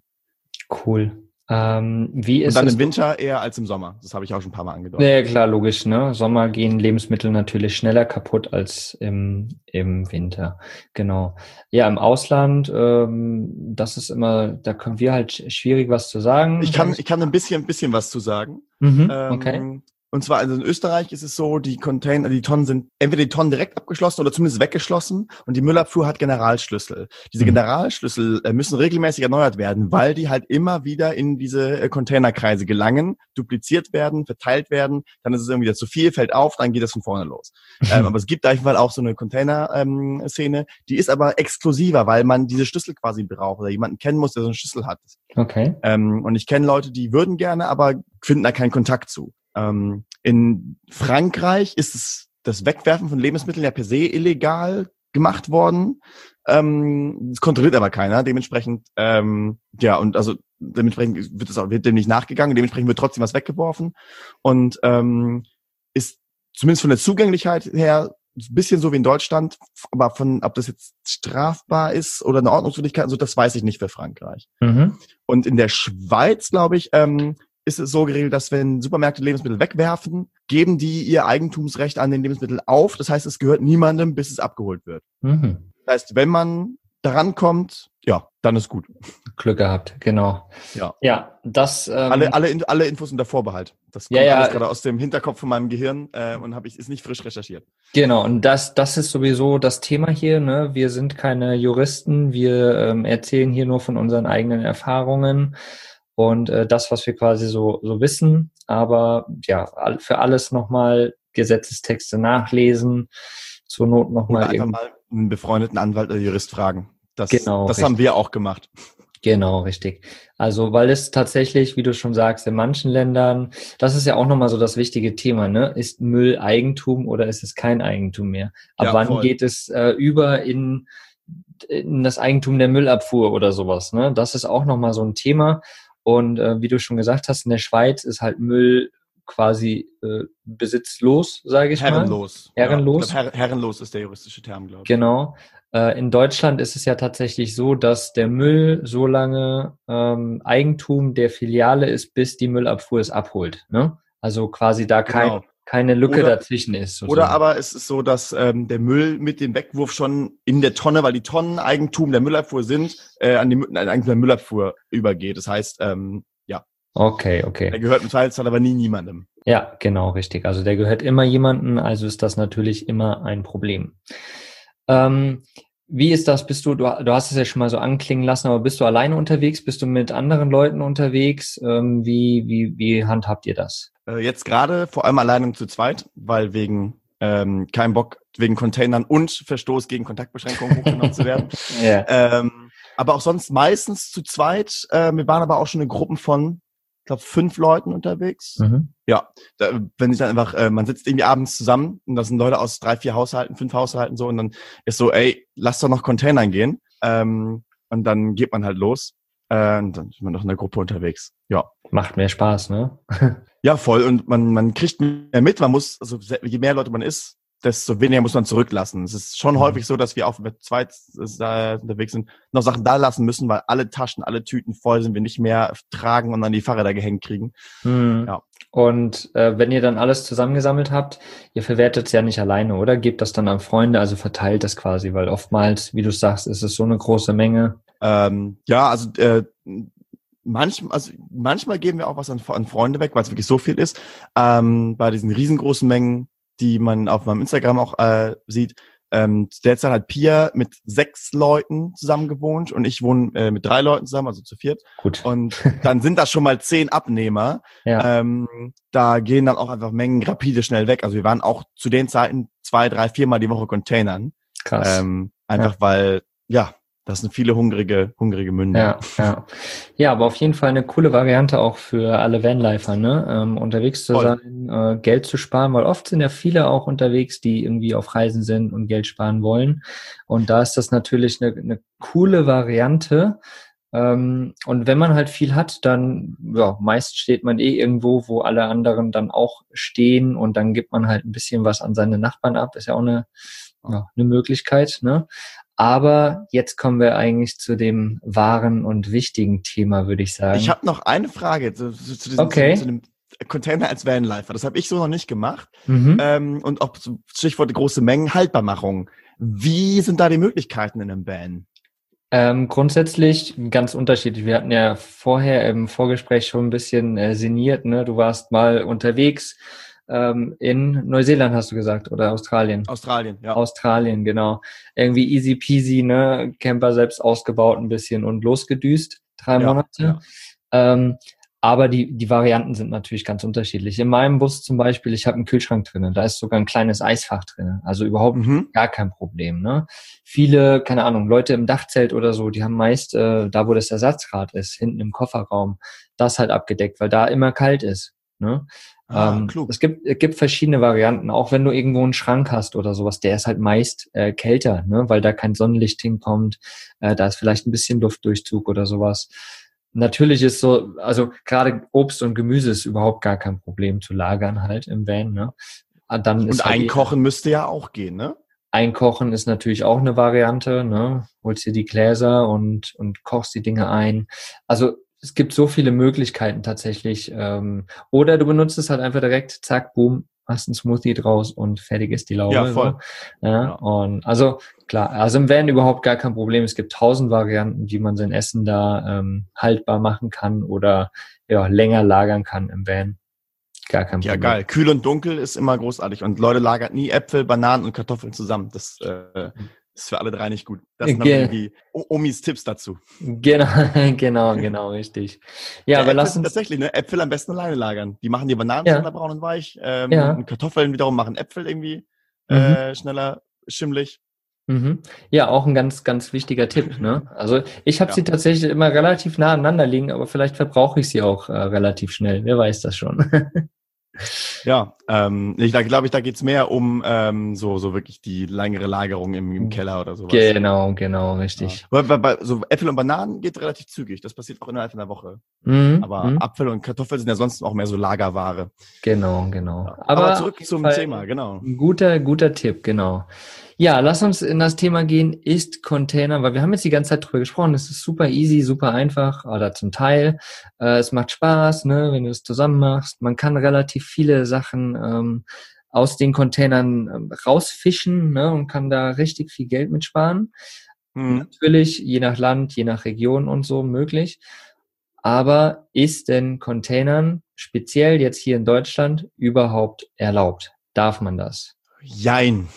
Cool. Ähm, wie ist Und dann es im Winter eher als im Sommer. Das habe ich auch schon ein paar Mal angedeutet. Ja, klar, logisch, ne? Sommer gehen Lebensmittel natürlich schneller kaputt als im, im Winter. Genau. Ja, im Ausland, ähm, das ist immer, da können wir halt schwierig was zu sagen. Ich kann, ich kann ein bisschen, ein bisschen was zu sagen. Mhm, Ähm, okay. Und zwar, also in Österreich ist es so, die Container, die Tonnen sind entweder die Tonnen direkt abgeschlossen oder zumindest weggeschlossen und die Müllabfuhr hat Generalschlüssel. Diese Mhm. Generalschlüssel äh, müssen regelmäßig erneuert werden, weil die halt immer wieder in diese äh, Containerkreise gelangen, dupliziert werden, verteilt werden, dann ist es irgendwie wieder zu viel, fällt auf, dann geht es von vorne los. ähm, aber es gibt da auf jeden Fall auch so eine Container-Szene, ähm, die ist aber exklusiver, weil man diese Schlüssel quasi braucht oder jemanden kennen muss, der so einen Schlüssel hat. Okay. Ähm, und ich kenne Leute, die würden gerne, aber finden da keinen Kontakt zu. Ähm, in Frankreich ist es das Wegwerfen von Lebensmitteln ja per se illegal gemacht worden. Ähm, das kontrolliert aber keiner. Dementsprechend, ähm, ja, und also dementsprechend wird es auch wird dem nicht nachgegangen. Dementsprechend wird trotzdem was weggeworfen und ähm, ist zumindest von der Zugänglichkeit her ein bisschen so wie in Deutschland, aber von ob das jetzt strafbar ist oder eine Ordnungswidrigkeit, also das weiß ich nicht für Frankreich. Mhm. Und in der Schweiz, glaube ich, ähm, ist es so geregelt, dass wenn Supermärkte Lebensmittel wegwerfen, geben die ihr Eigentumsrecht an den Lebensmitteln auf. Das heißt, es gehört niemandem, bis es abgeholt wird. Mhm. Das heißt, wenn man daran kommt, ja, dann ist gut. Glück gehabt, genau. Ja. Ja, das. Ähm, alle, alle, alle Infos unter Vorbehalt. Das kommt ja, ja. alles gerade aus dem Hinterkopf von meinem Gehirn äh, und habe ich ist nicht frisch recherchiert. Genau, und das, das ist sowieso das Thema hier. Ne? Wir sind keine Juristen, wir ähm, erzählen hier nur von unseren eigenen Erfahrungen und äh, das, was wir quasi so, so wissen. Aber ja, für alles nochmal Gesetzestexte nachlesen, zur Not nochmal. Oder einfach mal einen befreundeten Anwalt oder Jurist fragen. Das, genau, das haben wir auch gemacht. Genau, richtig. Also, weil es tatsächlich, wie du schon sagst, in manchen Ländern, das ist ja auch nochmal so das wichtige Thema, ne? Ist Müll Eigentum oder ist es kein Eigentum mehr? Ab ja, wann voll. geht es äh, über in, in das Eigentum der Müllabfuhr oder sowas, ne? Das ist auch nochmal so ein Thema. Und äh, wie du schon gesagt hast, in der Schweiz ist halt Müll quasi äh, besitzlos, sage ich Herrenlos. mal. Herrenlos. Ja, ich glaub, her- herrenlos ist der juristische Term, glaube ich. Genau. In Deutschland ist es ja tatsächlich so, dass der Müll so lange ähm, Eigentum der Filiale ist, bis die Müllabfuhr es abholt. Ne? Also quasi da kein, Genau. keine Lücke Oder- dazwischen ist. sozusagen. Oder aber es ist so, dass ähm, der Müll mit dem Wegwurf schon in der Tonne, weil die Tonnen Eigentum der Müllabfuhr sind, äh, an die Mü- an Eigentum der Müllabfuhr übergeht. Das heißt, ähm, ja, Okay, der okay. gehört im Zweifelsfall aber nie niemandem. Ja, genau, richtig. Also der gehört immer jemandem, also ist das natürlich immer ein Problem. Ähm, wie ist das? Bist du, du, du hast es ja schon mal so anklingen lassen, aber bist du alleine unterwegs? Bist du mit anderen Leuten unterwegs? Ähm, wie, wie, wie handhabt ihr das? Äh, jetzt gerade vor allem alleine zu zweit, weil wegen ähm, kein Bock, wegen Containern und Verstoß gegen Kontaktbeschränkungen hochgenommen zu werden. Ja. Ähm, aber auch sonst meistens zu zweit. Äh, wir waren aber auch schon in Gruppen von, ich glaube, fünf Leuten unterwegs. Mhm. Ja, da, wenn ich dann einfach, äh, man sitzt irgendwie abends zusammen und das sind Leute aus drei, vier Haushalten, fünf Haushalten so und dann ist so, ey, lass doch noch Containern gehen. Ähm, und dann geht man halt los. Äh, und dann ist man noch in der Gruppe unterwegs. Ja. Macht mehr Spaß, ne? Ja, voll. Und man, man kriegt mehr mit. Man muss, also je mehr Leute man ist, desto weniger muss man zurücklassen. Es ist schon Mhm. häufig so, dass wir auch mit zweit äh, unterwegs sind, noch Sachen da lassen müssen, weil alle Taschen, alle Tüten voll sind, wir nicht mehr tragen und an die Fahrräder gehängt kriegen. Mhm. Ja. Und äh, wenn ihr dann alles zusammengesammelt habt, ihr verwertet es ja nicht alleine, oder? Gebt das dann an Freunde, also verteilt das quasi, weil oftmals, wie du sagst, ist es so eine große Menge. Ähm, ja, also äh, manchmal, also manchmal geben wir auch was an, an Freunde weg, weil es wirklich so viel ist. Ähm, bei diesen riesengroßen Mengen, die man auf meinem Instagram auch äh, sieht. Ähm, derzeit hat Pia mit sechs Leuten zusammen gewohnt und ich wohne äh, mit drei Leuten zusammen, also zu viert. Gut. Und dann sind das schon mal zehn Abnehmer. Ja. Ähm, da gehen dann auch einfach Mengen rapide schnell weg. Also wir waren auch zu den Zeiten zwei, drei, viermal die Woche Containern. Krass. Ähm, einfach weil, ja, das sind viele hungrige, hungrige Münder. Ja, ja. Ja, aber auf jeden Fall eine coole Variante auch für alle Vanlifer, ne? Ähm, unterwegs zu Voll. sein, äh, Geld zu sparen, weil oft sind ja viele auch unterwegs, die irgendwie auf Reisen sind und Geld sparen wollen. Und da ist das natürlich eine, eine coole Variante. Ähm, und wenn man halt viel hat, dann, ja, meist steht man eh irgendwo, wo alle anderen dann auch stehen und dann gibt man halt ein bisschen was an seine Nachbarn ab. Ist ja auch eine, ja, eine Möglichkeit, ne? Aber jetzt kommen wir eigentlich zu dem wahren und wichtigen Thema, würde ich sagen. Ich habe noch eine Frage zu, zu, zu, diesem, Okay. zu, zu dem Container als Vanlifer. Das habe ich so noch nicht gemacht. Mhm. Ähm, und auch so Stichwort große Mengen, Haltbarmachung. Wie sind da die Möglichkeiten in einem Van? Ähm, grundsätzlich ganz unterschiedlich. Wir hatten ja vorher im Vorgespräch schon ein bisschen äh, sinniert, ne? Du warst mal unterwegs ähm, in Neuseeland, hast du gesagt, oder Australien? Australien, ja. Australien, genau. Irgendwie easy peasy, ne? Camper selbst ausgebaut ein bisschen und losgedüst. Drei Ja, Monate. ja. Ähm, aber die, die Varianten sind natürlich ganz unterschiedlich. In meinem Bus zum Beispiel, ich habe einen Kühlschrank drinnen, da ist sogar ein kleines Eisfach drinnen. Also überhaupt Mhm. gar kein Problem, ne? Viele, keine Ahnung, Leute im Dachzelt oder so, die haben meist, äh, da wo das Ersatzrad ist, hinten im Kofferraum, das halt abgedeckt, weil da immer kalt ist, ne? Ah, ähm, klug. es gibt, es gibt verschiedene Varianten, auch wenn du irgendwo einen Schrank hast oder sowas, der ist halt meist äh, kälter, ne? Weil da kein Sonnenlicht hinkommt, äh, da ist vielleicht ein bisschen Luftdurchzug oder sowas. Natürlich ist so, also gerade Obst und Gemüse ist überhaupt gar kein Problem zu lagern halt im Van, ne? Ah, Dann ist Und halt einkochen müsste ja auch gehen, ne? Einkochen ist natürlich auch eine Variante, ne? Holst dir die Gläser und, und kochst die Dinge ein. Also es gibt so viele Möglichkeiten tatsächlich. Ähm, oder du benutzt es halt einfach direkt, zack, boom, machst einen Smoothie draus und fertig ist die Laube. Ja, voll. So. Ja, Ja. und also klar, also im Van überhaupt gar kein Problem. Es gibt tausend Varianten, wie man sein Essen da ähm, haltbar machen kann oder ja länger lagern kann im Van. Gar kein Ja, Problem. geil. Kühl und dunkel ist immer großartig. Und Leute lagern nie Äpfel, Bananen und Kartoffeln zusammen. Das äh, ist für alle drei nicht gut. Das sind Ge- irgendwie O- Omis Tipps dazu. Genau, genau, genau, richtig. Ja, aber Äpfel lass sind uns, tatsächlich, ne? Äpfel am besten alleine lagern. Die machen die Bananen Ja. schneller braun und weich. Ähm, Ja. Und Kartoffeln wiederum machen Äpfel irgendwie Mhm. äh, schneller schimmelig. mhm. Ja, auch ein ganz, ganz wichtiger Tipp, ne? Also ich habe Ja. sie tatsächlich immer relativ nah aneinander liegen, aber vielleicht verbrauche ich sie auch äh, relativ schnell. Wer weiß das schon. Ja, ähm, ich, da glaube ich, da geht's mehr um ähm, so so wirklich die längere Lagerung im, im Keller oder sowas. Genau, genau, richtig. Ja. Bei, bei, bei so Äpfel und Bananen geht relativ zügig. Das passiert auch innerhalb einer Woche. Mhm, Aber mhm. Apfel und Kartoffeln sind ja sonst auch mehr so Lagerware. Genau, genau. Ja. Aber, Aber auf zurück jeden zum Fall Thema, genau. ein guter, guter Tipp, genau. Ja, lass uns in das Thema gehen, ist Container, weil wir haben jetzt die ganze Zeit drüber gesprochen, es ist super easy, super einfach, oder zum Teil. Äh, es macht Spaß, ne, wenn du es zusammen machst. Man kann relativ viele Sachen ähm, aus den Containern ähm, rausfischen, ne, und kann da richtig viel Geld mitsparen. Hm. Natürlich, je nach Land, je nach Region und so möglich. Aber ist denn Containern, speziell jetzt hier in Deutschland, überhaupt erlaubt? Darf man das? Jein.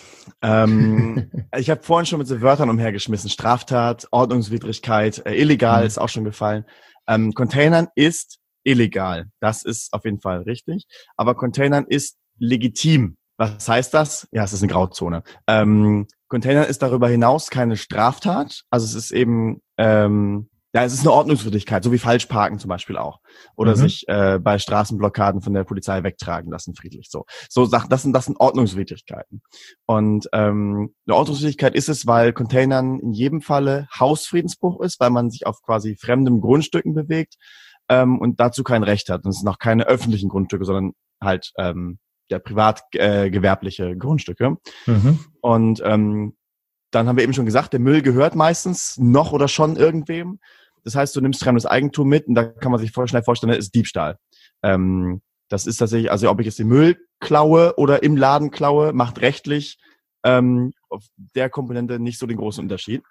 Ähm, ich habe vorhin schon mit so Wörtern umhergeschmissen. Straftat, Ordnungswidrigkeit, äh, illegal Mhm. ist auch schon gefallen. Ähm, Containern ist illegal. Das ist auf jeden Fall richtig. Aber Containern ist legitim. Was heißt das? Ja, es ist eine Grauzone. Ähm, Containern ist darüber hinaus keine Straftat. Also es ist eben, ähm, ja, es ist eine Ordnungswidrigkeit, so wie Falschparken zum Beispiel auch. Oder Mhm. sich äh, bei Straßenblockaden von der Polizei wegtragen lassen, friedlich. So, so Sachen, das sind, das sind Ordnungswidrigkeiten. Und ähm, eine Ordnungswidrigkeit ist es, weil Containern in jedem Falle Hausfriedensbruch ist, weil man sich auf quasi fremdem Grundstücken bewegt ähm, und dazu kein Recht hat. Und es sind auch keine öffentlichen Grundstücke, sondern halt ähm, ja, privat äh, gewerbliche Grundstücke. Mhm. Und ähm, dann haben wir eben schon gesagt, der Müll gehört meistens noch oder schon irgendwem. Das heißt, du nimmst fremdes Eigentum mit und da kann man sich voll schnell vorstellen, das ist Diebstahl. Ähm, das ist tatsächlich, also ob ich jetzt den Müll klaue oder im Laden klaue, macht rechtlich ähm, auf der Komponente nicht so den großen Unterschied.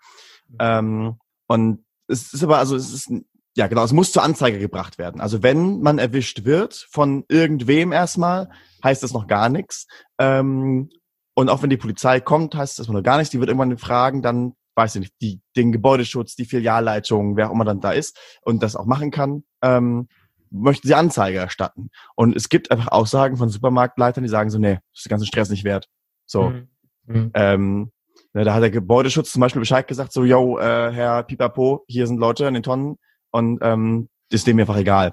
Ähm, und es ist aber, also es ist, ja genau, es muss zur Anzeige gebracht werden. Also wenn man erwischt wird von irgendwem erstmal, heißt das noch gar nichts. Ähm, und auch wenn die Polizei kommt, heißt das noch gar nichts. Die wird irgendwann fragen, dann weiß ich nicht, die, den Gebäudeschutz, die Filialleitung, wer auch immer dann da ist und das auch machen kann, ähm, möchten sie Anzeige erstatten. Und es gibt einfach Aussagen von Supermarktleitern, die sagen so, nee, das ist den ganzen Stress nicht wert. So, Mhm. Mhm. ähm, ne, da hat der Gebäudeschutz zum Beispiel Bescheid gesagt, so, yo, äh, Herr Pipapo, hier sind Leute in den Tonnen und ähm, ist dem einfach egal.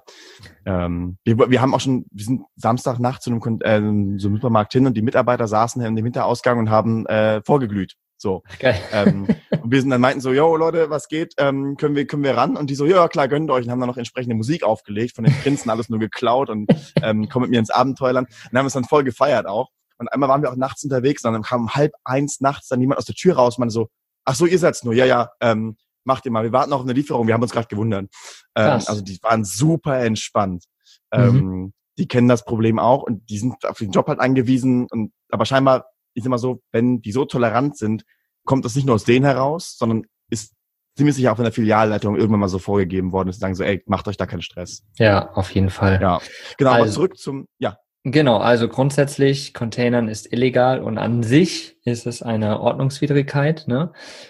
Ähm, wir, wir haben auch schon, wir sind Samstagnacht zu einem, Kon- äh, so einem Supermarkt hin und die Mitarbeiter saßen in dem Hinterausgang und haben äh, vorgeglüht. So. Geil. ähm, und wir sind dann meinten so, yo Leute, was geht? Ähm, können wir können wir ran? Und die so, ja klar, gönnt euch. Und haben dann noch entsprechende Musik aufgelegt, von den Prinzen alles nur geklaut und ähm, kommen mit mir ins Abenteuerland. Und haben es dann voll gefeiert auch. Und einmal waren wir auch nachts unterwegs und dann kam um halb eins nachts dann jemand aus der Tür raus und meinte so, ach so, ihr seid's nur, ja, ja, ähm, macht ihr mal, wir warten auf eine Lieferung, wir haben uns gerade gewundert. Ähm, Krass. also die waren super entspannt. Mhm. Ähm, die kennen das Problem auch und die sind auf den Job halt angewiesen. Und aber scheinbar ist immer so, wenn die so tolerant sind, kommt das nicht nur aus denen heraus, sondern ist ziemlich sicher auch von der Filialleitung irgendwann mal so vorgegeben worden, dass sie sagen so, ey, macht euch da keinen Stress. Ja, auf jeden Fall. Ja, genau, aber Also- zurück zum, ja, Genau, also grundsätzlich, Containern ist illegal und an sich ist es eine Ordnungswidrigkeit, ne?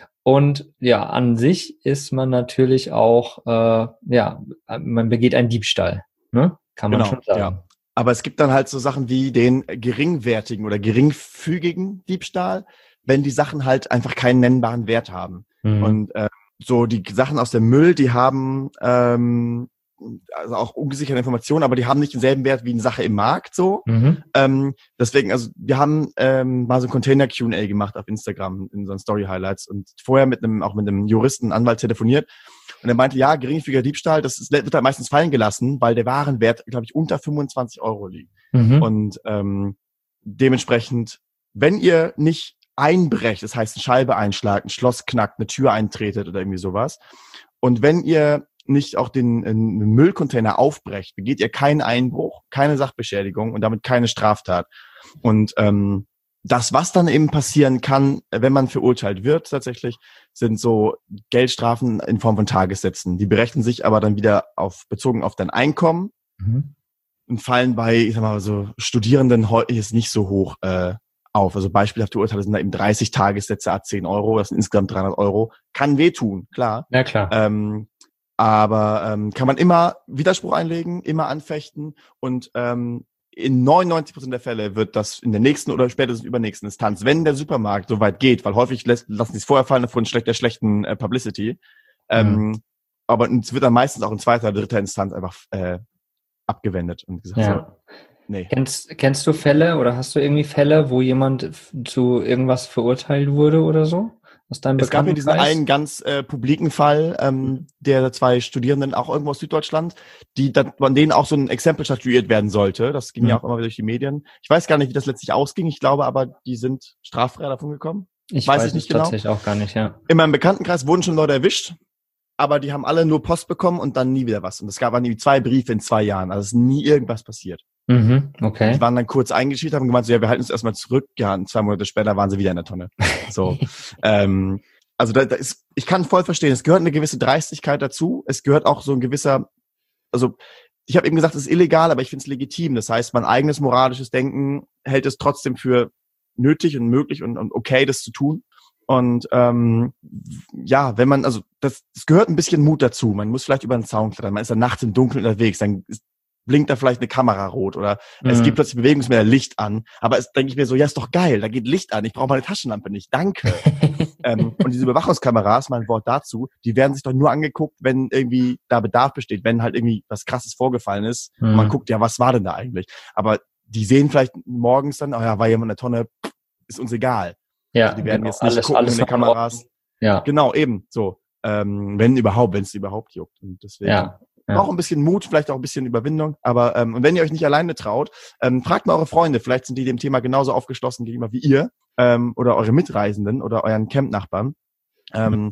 Und ja, an sich ist man natürlich auch, äh, ja, man begeht einen Diebstahl, ne? Kann man Genau, schon sagen. ja. Aber es gibt dann halt so Sachen wie den geringwertigen oder geringfügigen Diebstahl, wenn die Sachen halt einfach keinen nennbaren Wert haben. Mhm. Und äh, so die Sachen aus dem Müll, die haben ähm, also auch ungesicherte Informationen, aber die haben nicht denselben Wert wie eine Sache im Markt so. Mhm. Ähm, deswegen, also wir haben ähm, mal so ein Container-Q und A gemacht auf Instagram in unseren Story-Highlights und vorher mit einem auch mit einem Juristen, Anwalt telefoniert und er meinte, ja, geringfügiger Diebstahl, das ist, wird halt meistens fallen gelassen, weil der Warenwert, glaube ich, unter fünfundzwanzig Euro liegt. Mhm. Und ähm, dementsprechend, wenn ihr nicht einbrecht, das heißt eine Scheibe einschlagt, ein Schloss knackt, eine Tür eintretet oder irgendwie sowas und wenn ihr nicht auch den, den Müllcontainer aufbrecht, begeht ihr keinen Einbruch, keine Sachbeschädigung und damit keine Straftat. Und ähm, das, was dann eben passieren kann, wenn man verurteilt wird tatsächlich, sind so Geldstrafen in Form von Tagessätzen. Die berechnen sich aber dann wieder auf bezogen auf dein Einkommen mhm. und fallen bei, ich sag mal, so Studierenden jetzt nicht so hoch äh, auf. Also beispielhafte Urteile sind da eben dreißig Tagessätze à zehn Euro, das sind insgesamt dreihundert Euro. Kann wehtun, klar. Ja, klar. Ähm, aber ähm, kann man immer Widerspruch einlegen, immer anfechten und ähm, in neunundneunzig Prozent der Fälle wird das in der nächsten oder spätestens übernächsten Instanz, wenn der Supermarkt so weit geht, weil häufig lässt, lassen sie es vorher fallen aufgrund schlechter, schlechten äh, Publicity, ähm, mhm. aber es wird dann meistens auch in zweiter oder dritter Instanz einfach äh, abgewendet und gesagt, ja. so, nee. Kennst, kennst du Fälle oder hast du irgendwie Fälle, wo jemand zu irgendwas verurteilt wurde oder so? Aus deinem Es gab ja diesen Bekanntenkreis? einen ganz äh, publiken Fall, ähm, der zwei Studierenden, auch irgendwo aus Süddeutschland, die dann von denen auch so ein Exempel statuiert werden sollte. Das ging mhm. ja auch immer wieder durch die Medien. Ich weiß gar nicht, wie das letztlich ausging. Ich glaube aber, die sind straffrei davon gekommen. Ich weiß, weiß ich nicht genau. Tatsächlich auch gar nicht, ja. In meinem Bekanntenkreis wurden schon Leute erwischt, aber die haben alle nur Post bekommen und dann nie wieder was. Und es gab irgendwie zwei Briefe in zwei Jahren. Also es ist nie irgendwas passiert. Mhm, okay. Die waren dann kurz eingeschrieben, haben gemeint, so, ja, wir halten uns erstmal zurück. Ja, und zwei Monate später waren sie wieder in der Tonne. So, ähm, also da, da ist, ich kann voll verstehen, es gehört eine gewisse Dreistigkeit dazu. Es gehört auch so ein gewisser, also ich habe eben gesagt, es ist illegal, aber ich finde es legitim. Das heißt, mein eigenes moralisches Denken hält es trotzdem für nötig und möglich und, und okay, das zu tun. Und ähm, ja, wenn man, also das, das gehört ein bisschen Mut dazu. Man muss vielleicht über den Zaun klettern, man ist dann nachts im Dunkeln unterwegs, dann ist, blinkt da vielleicht eine Kamera rot oder mhm. es gibt plötzlich Bewegungsmelder Licht an. Aber es denke ich mir so, ja, ist doch geil, da geht Licht an, ich brauche meine Taschenlampe nicht, danke. ähm, und diese Überwachungskameras, mein Wort dazu, die werden sich doch nur angeguckt, wenn irgendwie da Bedarf besteht, wenn halt irgendwie was Krasses vorgefallen ist. Mhm. Und man guckt, ja, was war denn da eigentlich? Aber die sehen vielleicht morgens dann, oh ja, war jemand in der Tonne, ist uns egal. Ja, also die werden genau, jetzt nicht alles, gucken alles in den Kameras. Ja. Genau, eben, so. Ähm, wenn überhaupt, wenn es überhaupt juckt. Und deswegen ja, ja. auch ein bisschen Mut, vielleicht auch ein bisschen Überwindung. Aber ähm, und wenn ihr euch nicht alleine traut, ähm, fragt mal eure Freunde. Vielleicht sind die dem Thema genauso aufgeschlossen gegenüber wie ihr ähm, oder eure Mitreisenden oder euren Campnachbarn. Ähm, mhm.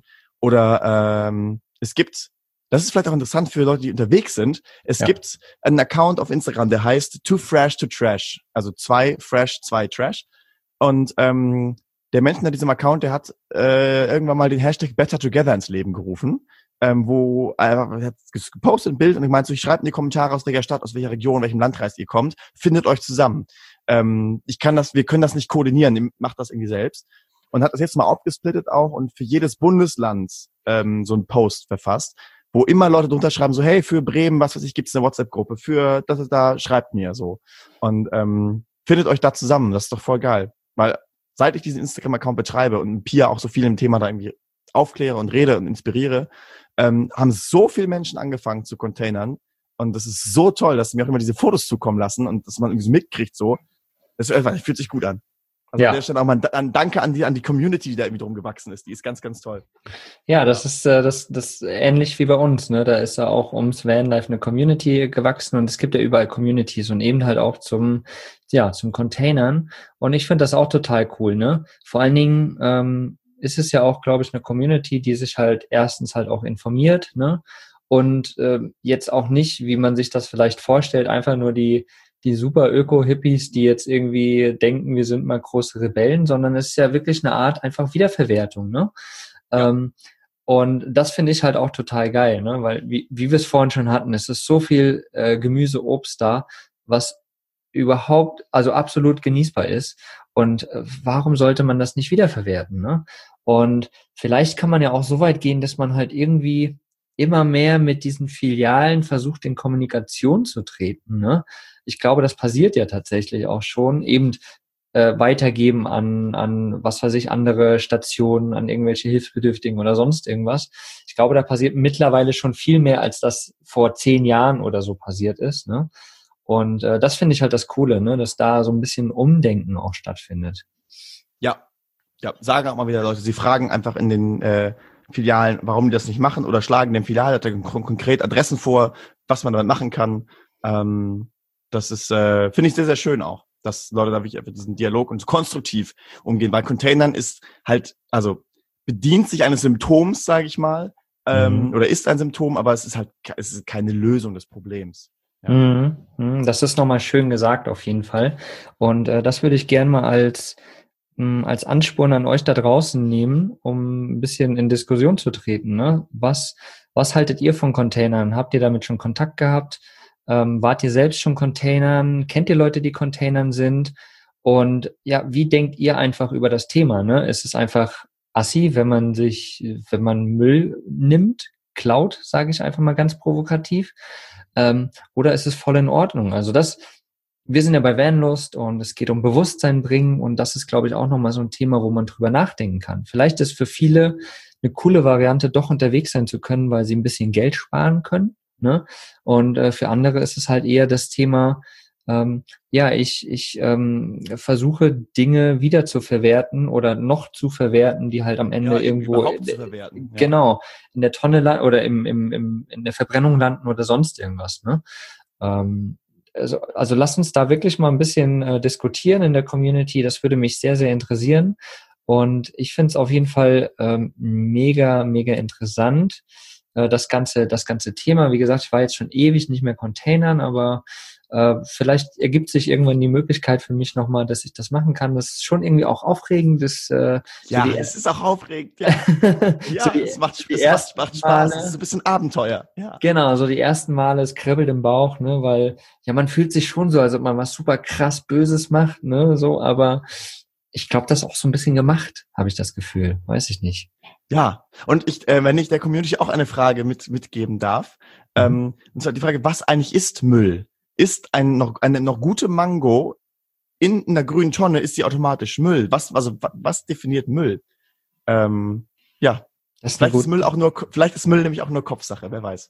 Oder ähm, es gibt, das ist vielleicht auch interessant für Leute, die unterwegs sind. Es ja. gibt einen Account auf Instagram, der heißt Too Fresh to Trash. Also zwei Fresh, zwei Trash. Und ähm, der Mensch hinter diesem Account, der hat äh, irgendwann mal den Hashtag Better Together ins Leben gerufen, ähm, wo er hat gepostet ein Bild und ich meinte so, ich schreibe in die Kommentare, aus welcher Stadt, aus welcher Region, welchem Landkreis ihr kommt, findet euch zusammen. Ähm, ich kann das, wir können das nicht koordinieren, macht das irgendwie selbst. Und hat das jetzt mal aufgesplittet auch und für jedes Bundesland ähm, so einen Post verfasst, wo immer Leute drunter schreiben, so hey, für Bremen, was weiß ich, gibt's eine WhatsApp-Gruppe, für das ist da, schreibt mir so. Und ähm, findet euch da zusammen, das ist doch voll geil. Weil seit ich diesen Instagram-Account betreibe und Pia auch so viel im Thema da irgendwie aufkläre und rede und inspiriere, ähm, haben so viele Menschen angefangen zu containern. Und das ist so toll, dass sie mir auch immer diese Fotos zukommen lassen und dass man irgendwie so mitkriegt so. Das fühlt sich gut an. Also ja. an der Stelle auch mal ein Danke an die, an die Community, die da irgendwie drum gewachsen ist. Die ist ganz, ganz toll. Ja, das ist äh, das, das ähnlich wie bei uns. Ne? Da ist ja auch ums Vanlife eine Community gewachsen und es gibt ja überall Communities und eben halt auch zum ja zum Containern. Und ich finde das auch total cool. Ne? Vor allen Dingen ähm, ist es ja auch, glaube ich, eine Community, die sich halt erstens halt auch informiert, ne? Und äh, jetzt auch nicht, wie man sich das vielleicht vorstellt, einfach nur die die super Öko-Hippies, die jetzt irgendwie denken, wir sind mal große Rebellen, sondern es ist ja wirklich eine Art einfach Wiederverwertung, ne? Ja. Ähm, und das finde ich halt auch total geil, ne? Weil, wie, wie wir es vorhin schon hatten, es ist so viel äh, Gemüse, Obst da, was überhaupt, also absolut genießbar ist. Und äh, warum sollte man das nicht wiederverwerten, ne? Und vielleicht kann man ja auch so weit gehen, dass man halt irgendwie immer mehr mit diesen Filialen versucht, in Kommunikation zu treten, ne? Ich glaube, das passiert ja tatsächlich auch schon, eben äh, weitergeben an, an, was weiß ich, andere Stationen, an irgendwelche Hilfsbedürftigen oder sonst irgendwas. Ich glaube, da passiert mittlerweile schon viel mehr, als das vor zehn Jahren oder so passiert ist, ne? Und äh, das finde ich halt das Coole, ne? Dass da so ein bisschen Umdenken auch stattfindet. Ja, ja, sagen auch mal wieder Leute, sie fragen einfach in den äh, Filialen, warum die das nicht machen oder schlagen dem Filialleiter kon- konkret Adressen vor, was man damit machen kann. Ähm, das ist, äh, finde ich sehr, sehr schön auch, dass Leute da wirklich einfach diesen Dialog und so konstruktiv umgehen, weil Containern ist halt, also bedient sich eines Symptoms, sage ich mal, ähm, Mhm. oder ist ein Symptom, aber es ist halt ke- es ist keine Lösung des Problems. Ja. Mhm. Mhm. Das ist nochmal schön gesagt, auf jeden Fall. Und äh, das würde ich gerne mal als, mh, als Ansporn an euch da draußen nehmen, um ein bisschen in Diskussion zu treten. Ne? Was, was haltet ihr von Containern? Habt ihr damit schon Kontakt gehabt? Ähm, wart ihr selbst schon Containern? Kennt ihr Leute, die Containern sind? Und ja, wie denkt ihr einfach über das Thema? Ne? Ist es einfach assi, wenn man sich, wenn man Müll nimmt, klaut, sage ich einfach mal ganz provokativ? Ähm, oder ist es voll in Ordnung? Also das, wir sind ja bei Vanlust und es geht um Bewusstsein bringen und das ist, glaube ich, auch nochmal so ein Thema, wo man drüber nachdenken kann. Vielleicht ist für viele eine coole Variante, doch unterwegs sein zu können, weil sie ein bisschen Geld sparen können. Ne? Und äh, für andere ist es halt eher das Thema, ähm, ja, ich, ich ähm, versuche Dinge wieder zu verwerten oder noch zu verwerten, die halt am Ende Ja, irgendwo überhaupt zu verwerten. Ja. genau in der Tonne landen oder im, im, im, in der Verbrennung landen oder sonst irgendwas. Ne? Ähm, also, also lasst uns da wirklich mal ein bisschen äh, diskutieren in der Community. Das würde mich sehr, sehr interessieren. Und ich finde es auf jeden Fall ähm, mega, mega interessant. Äh, das ganze, das ganze Thema. Wie gesagt, ich war jetzt schon ewig nicht mehr Containern, aber äh, vielleicht ergibt sich irgendwann die Möglichkeit für mich nochmal, dass ich das machen kann. Das ist schon irgendwie auch aufregend. Das, äh, so Ja, die es ist auch aufregend. Ja, ja so die, es macht, die es macht, ersten macht Spaß. Male- Es ist ein bisschen Abenteuer. Ja. Genau, so die ersten Male, es kribbelt im Bauch, ne, weil, ja, man fühlt sich schon so, als ob man was super krass Böses macht, ne, so, aber ich glaube, das ist auch so ein bisschen gemacht, habe ich das Gefühl, weiß ich nicht. Ja, und ich, äh, wenn ich der Community auch eine Frage mit mitgeben darf, Mhm. ähm, und zwar die Frage, was eigentlich ist Müll? Ist ein noch eine noch gute Mango in einer grünen Tonne, ist die automatisch Müll? Was also wa- was definiert Müll? Ähm, ja, Das ist, eine vielleicht ist gut, Müll auch nur Ko- vielleicht ist Müll nämlich auch nur Kopfsache, wer weiß.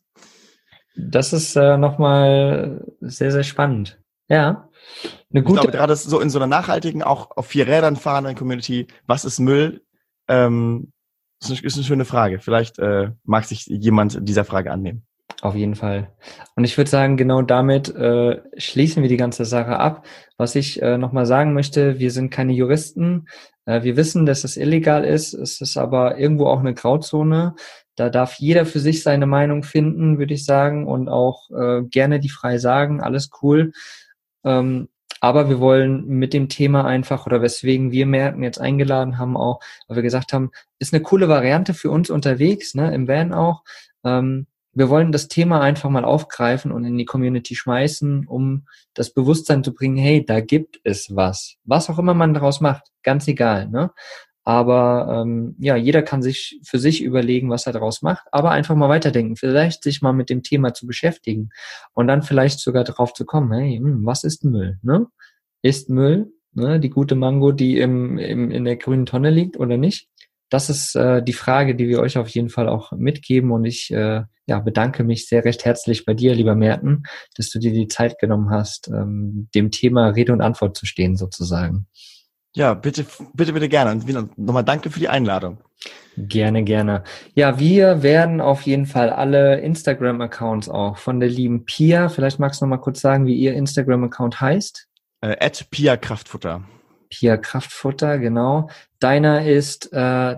das ist äh, nochmal sehr, sehr spannend. Ja, eine Ich glaube, gute, gerade so in so einer nachhaltigen, auch auf vier Rädern fahrenden Community, was ist Müll? Ähm, ist eine, ist eine schöne Frage. Vielleicht äh, mag sich jemand dieser Frage annehmen. auf jeden Fall. Und ich würde sagen, genau damit äh, schließen wir die ganze Sache ab. Was ich äh, nochmal sagen möchte, wir sind keine Juristen. Äh, wir wissen, dass es illegal ist. Es ist aber irgendwo auch eine Grauzone. Da darf jeder für sich seine Meinung finden, würde ich sagen, und auch äh, gerne die frei sagen. Alles cool. Ähm, aber wir wollen mit dem Thema einfach, oder weswegen wir Merten jetzt eingeladen haben, auch, weil wir gesagt haben, ist eine coole Variante für uns unterwegs, ne, im Van auch. Ähm, wir wollen das Thema einfach mal aufgreifen und in die Community schmeißen, um das Bewusstsein zu bringen, hey, da gibt es was. Was auch immer man daraus macht, ganz egal, ne? Aber ähm, ja, jeder kann sich für sich überlegen, was er daraus macht, aber einfach mal weiterdenken, vielleicht sich mal mit dem Thema zu beschäftigen und dann vielleicht sogar drauf zu kommen, hey, hm, was ist Müll, ne? Ist Müll, ne, die gute Mango, die im, im, in der grünen Tonne liegt oder nicht? Das ist äh, die Frage, die wir euch auf jeden Fall auch mitgeben und ich äh, ja, bedanke mich sehr recht herzlich bei dir, lieber Merten, dass du dir die Zeit genommen hast, ähm, dem Thema Rede und Antwort zu stehen sozusagen. Ja, bitte, bitte, bitte gerne. Und wieder nochmal danke für die Einladung. Gerne, gerne. Ja, wir werden auf jeden Fall alle Instagram-Accounts auch von der lieben Pia, vielleicht magst du noch mal kurz sagen, wie ihr Instagram-Account heißt? Äh, at Pia Kraftfutter. Pia Kraftfutter, genau. Deiner ist äh,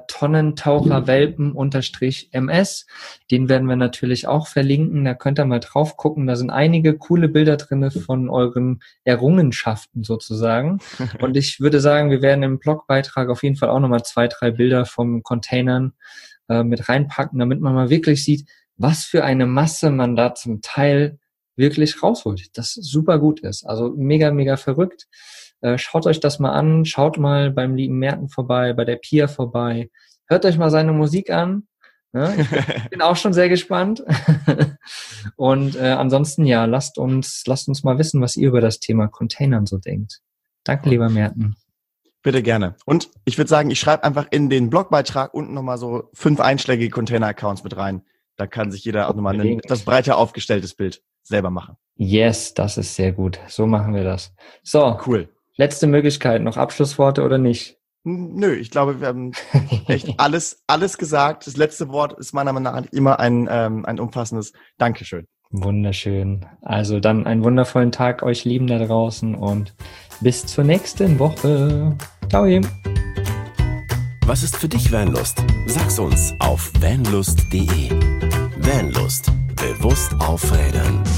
Tonnentaucherwelpen-ms. Den werden wir natürlich auch verlinken. Da könnt ihr mal drauf gucken. Da sind einige coole Bilder drin von euren Errungenschaften sozusagen. Und ich würde sagen, wir werden im Blogbeitrag auf jeden Fall auch nochmal zwei, drei Bilder vom Containern äh, mit reinpacken, damit man mal wirklich sieht, was für eine Masse man da zum Teil wirklich rausholt. Das super gut ist. Also mega, mega verrückt. Äh, schaut euch das mal an, schaut mal beim lieben Merten vorbei, bei der Pia vorbei, hört euch mal seine Musik an. Ja, ich bin, bin auch schon sehr gespannt. Und äh, ansonsten, ja, lasst uns, lasst uns mal wissen, was ihr über das Thema Containern so denkt. Danke, lieber Merten. Bitte gerne. Und ich würde sagen, ich schreibe einfach in den Blogbeitrag unten nochmal so fünf einschlägige Container-Accounts mit rein. Da kann sich jeder auch nochmal ein etwas breiter aufgestelltes Bild selber machen. Yes, das ist sehr gut. So machen wir das. So, Cool. Letzte Möglichkeit, noch Abschlussworte oder nicht? Nö, ich glaube, wir haben echt alles, alles gesagt. Das letzte Wort ist meiner Meinung nach immer ein, ähm, ein umfassendes Dankeschön. Wunderschön. Also dann einen wundervollen Tag euch Lieben da draußen und bis zur nächsten Woche. Ciao. Was ist für dich Vanlust? Sag's uns auf vanlust punkt de. Vanlust. Bewusst aufrädern.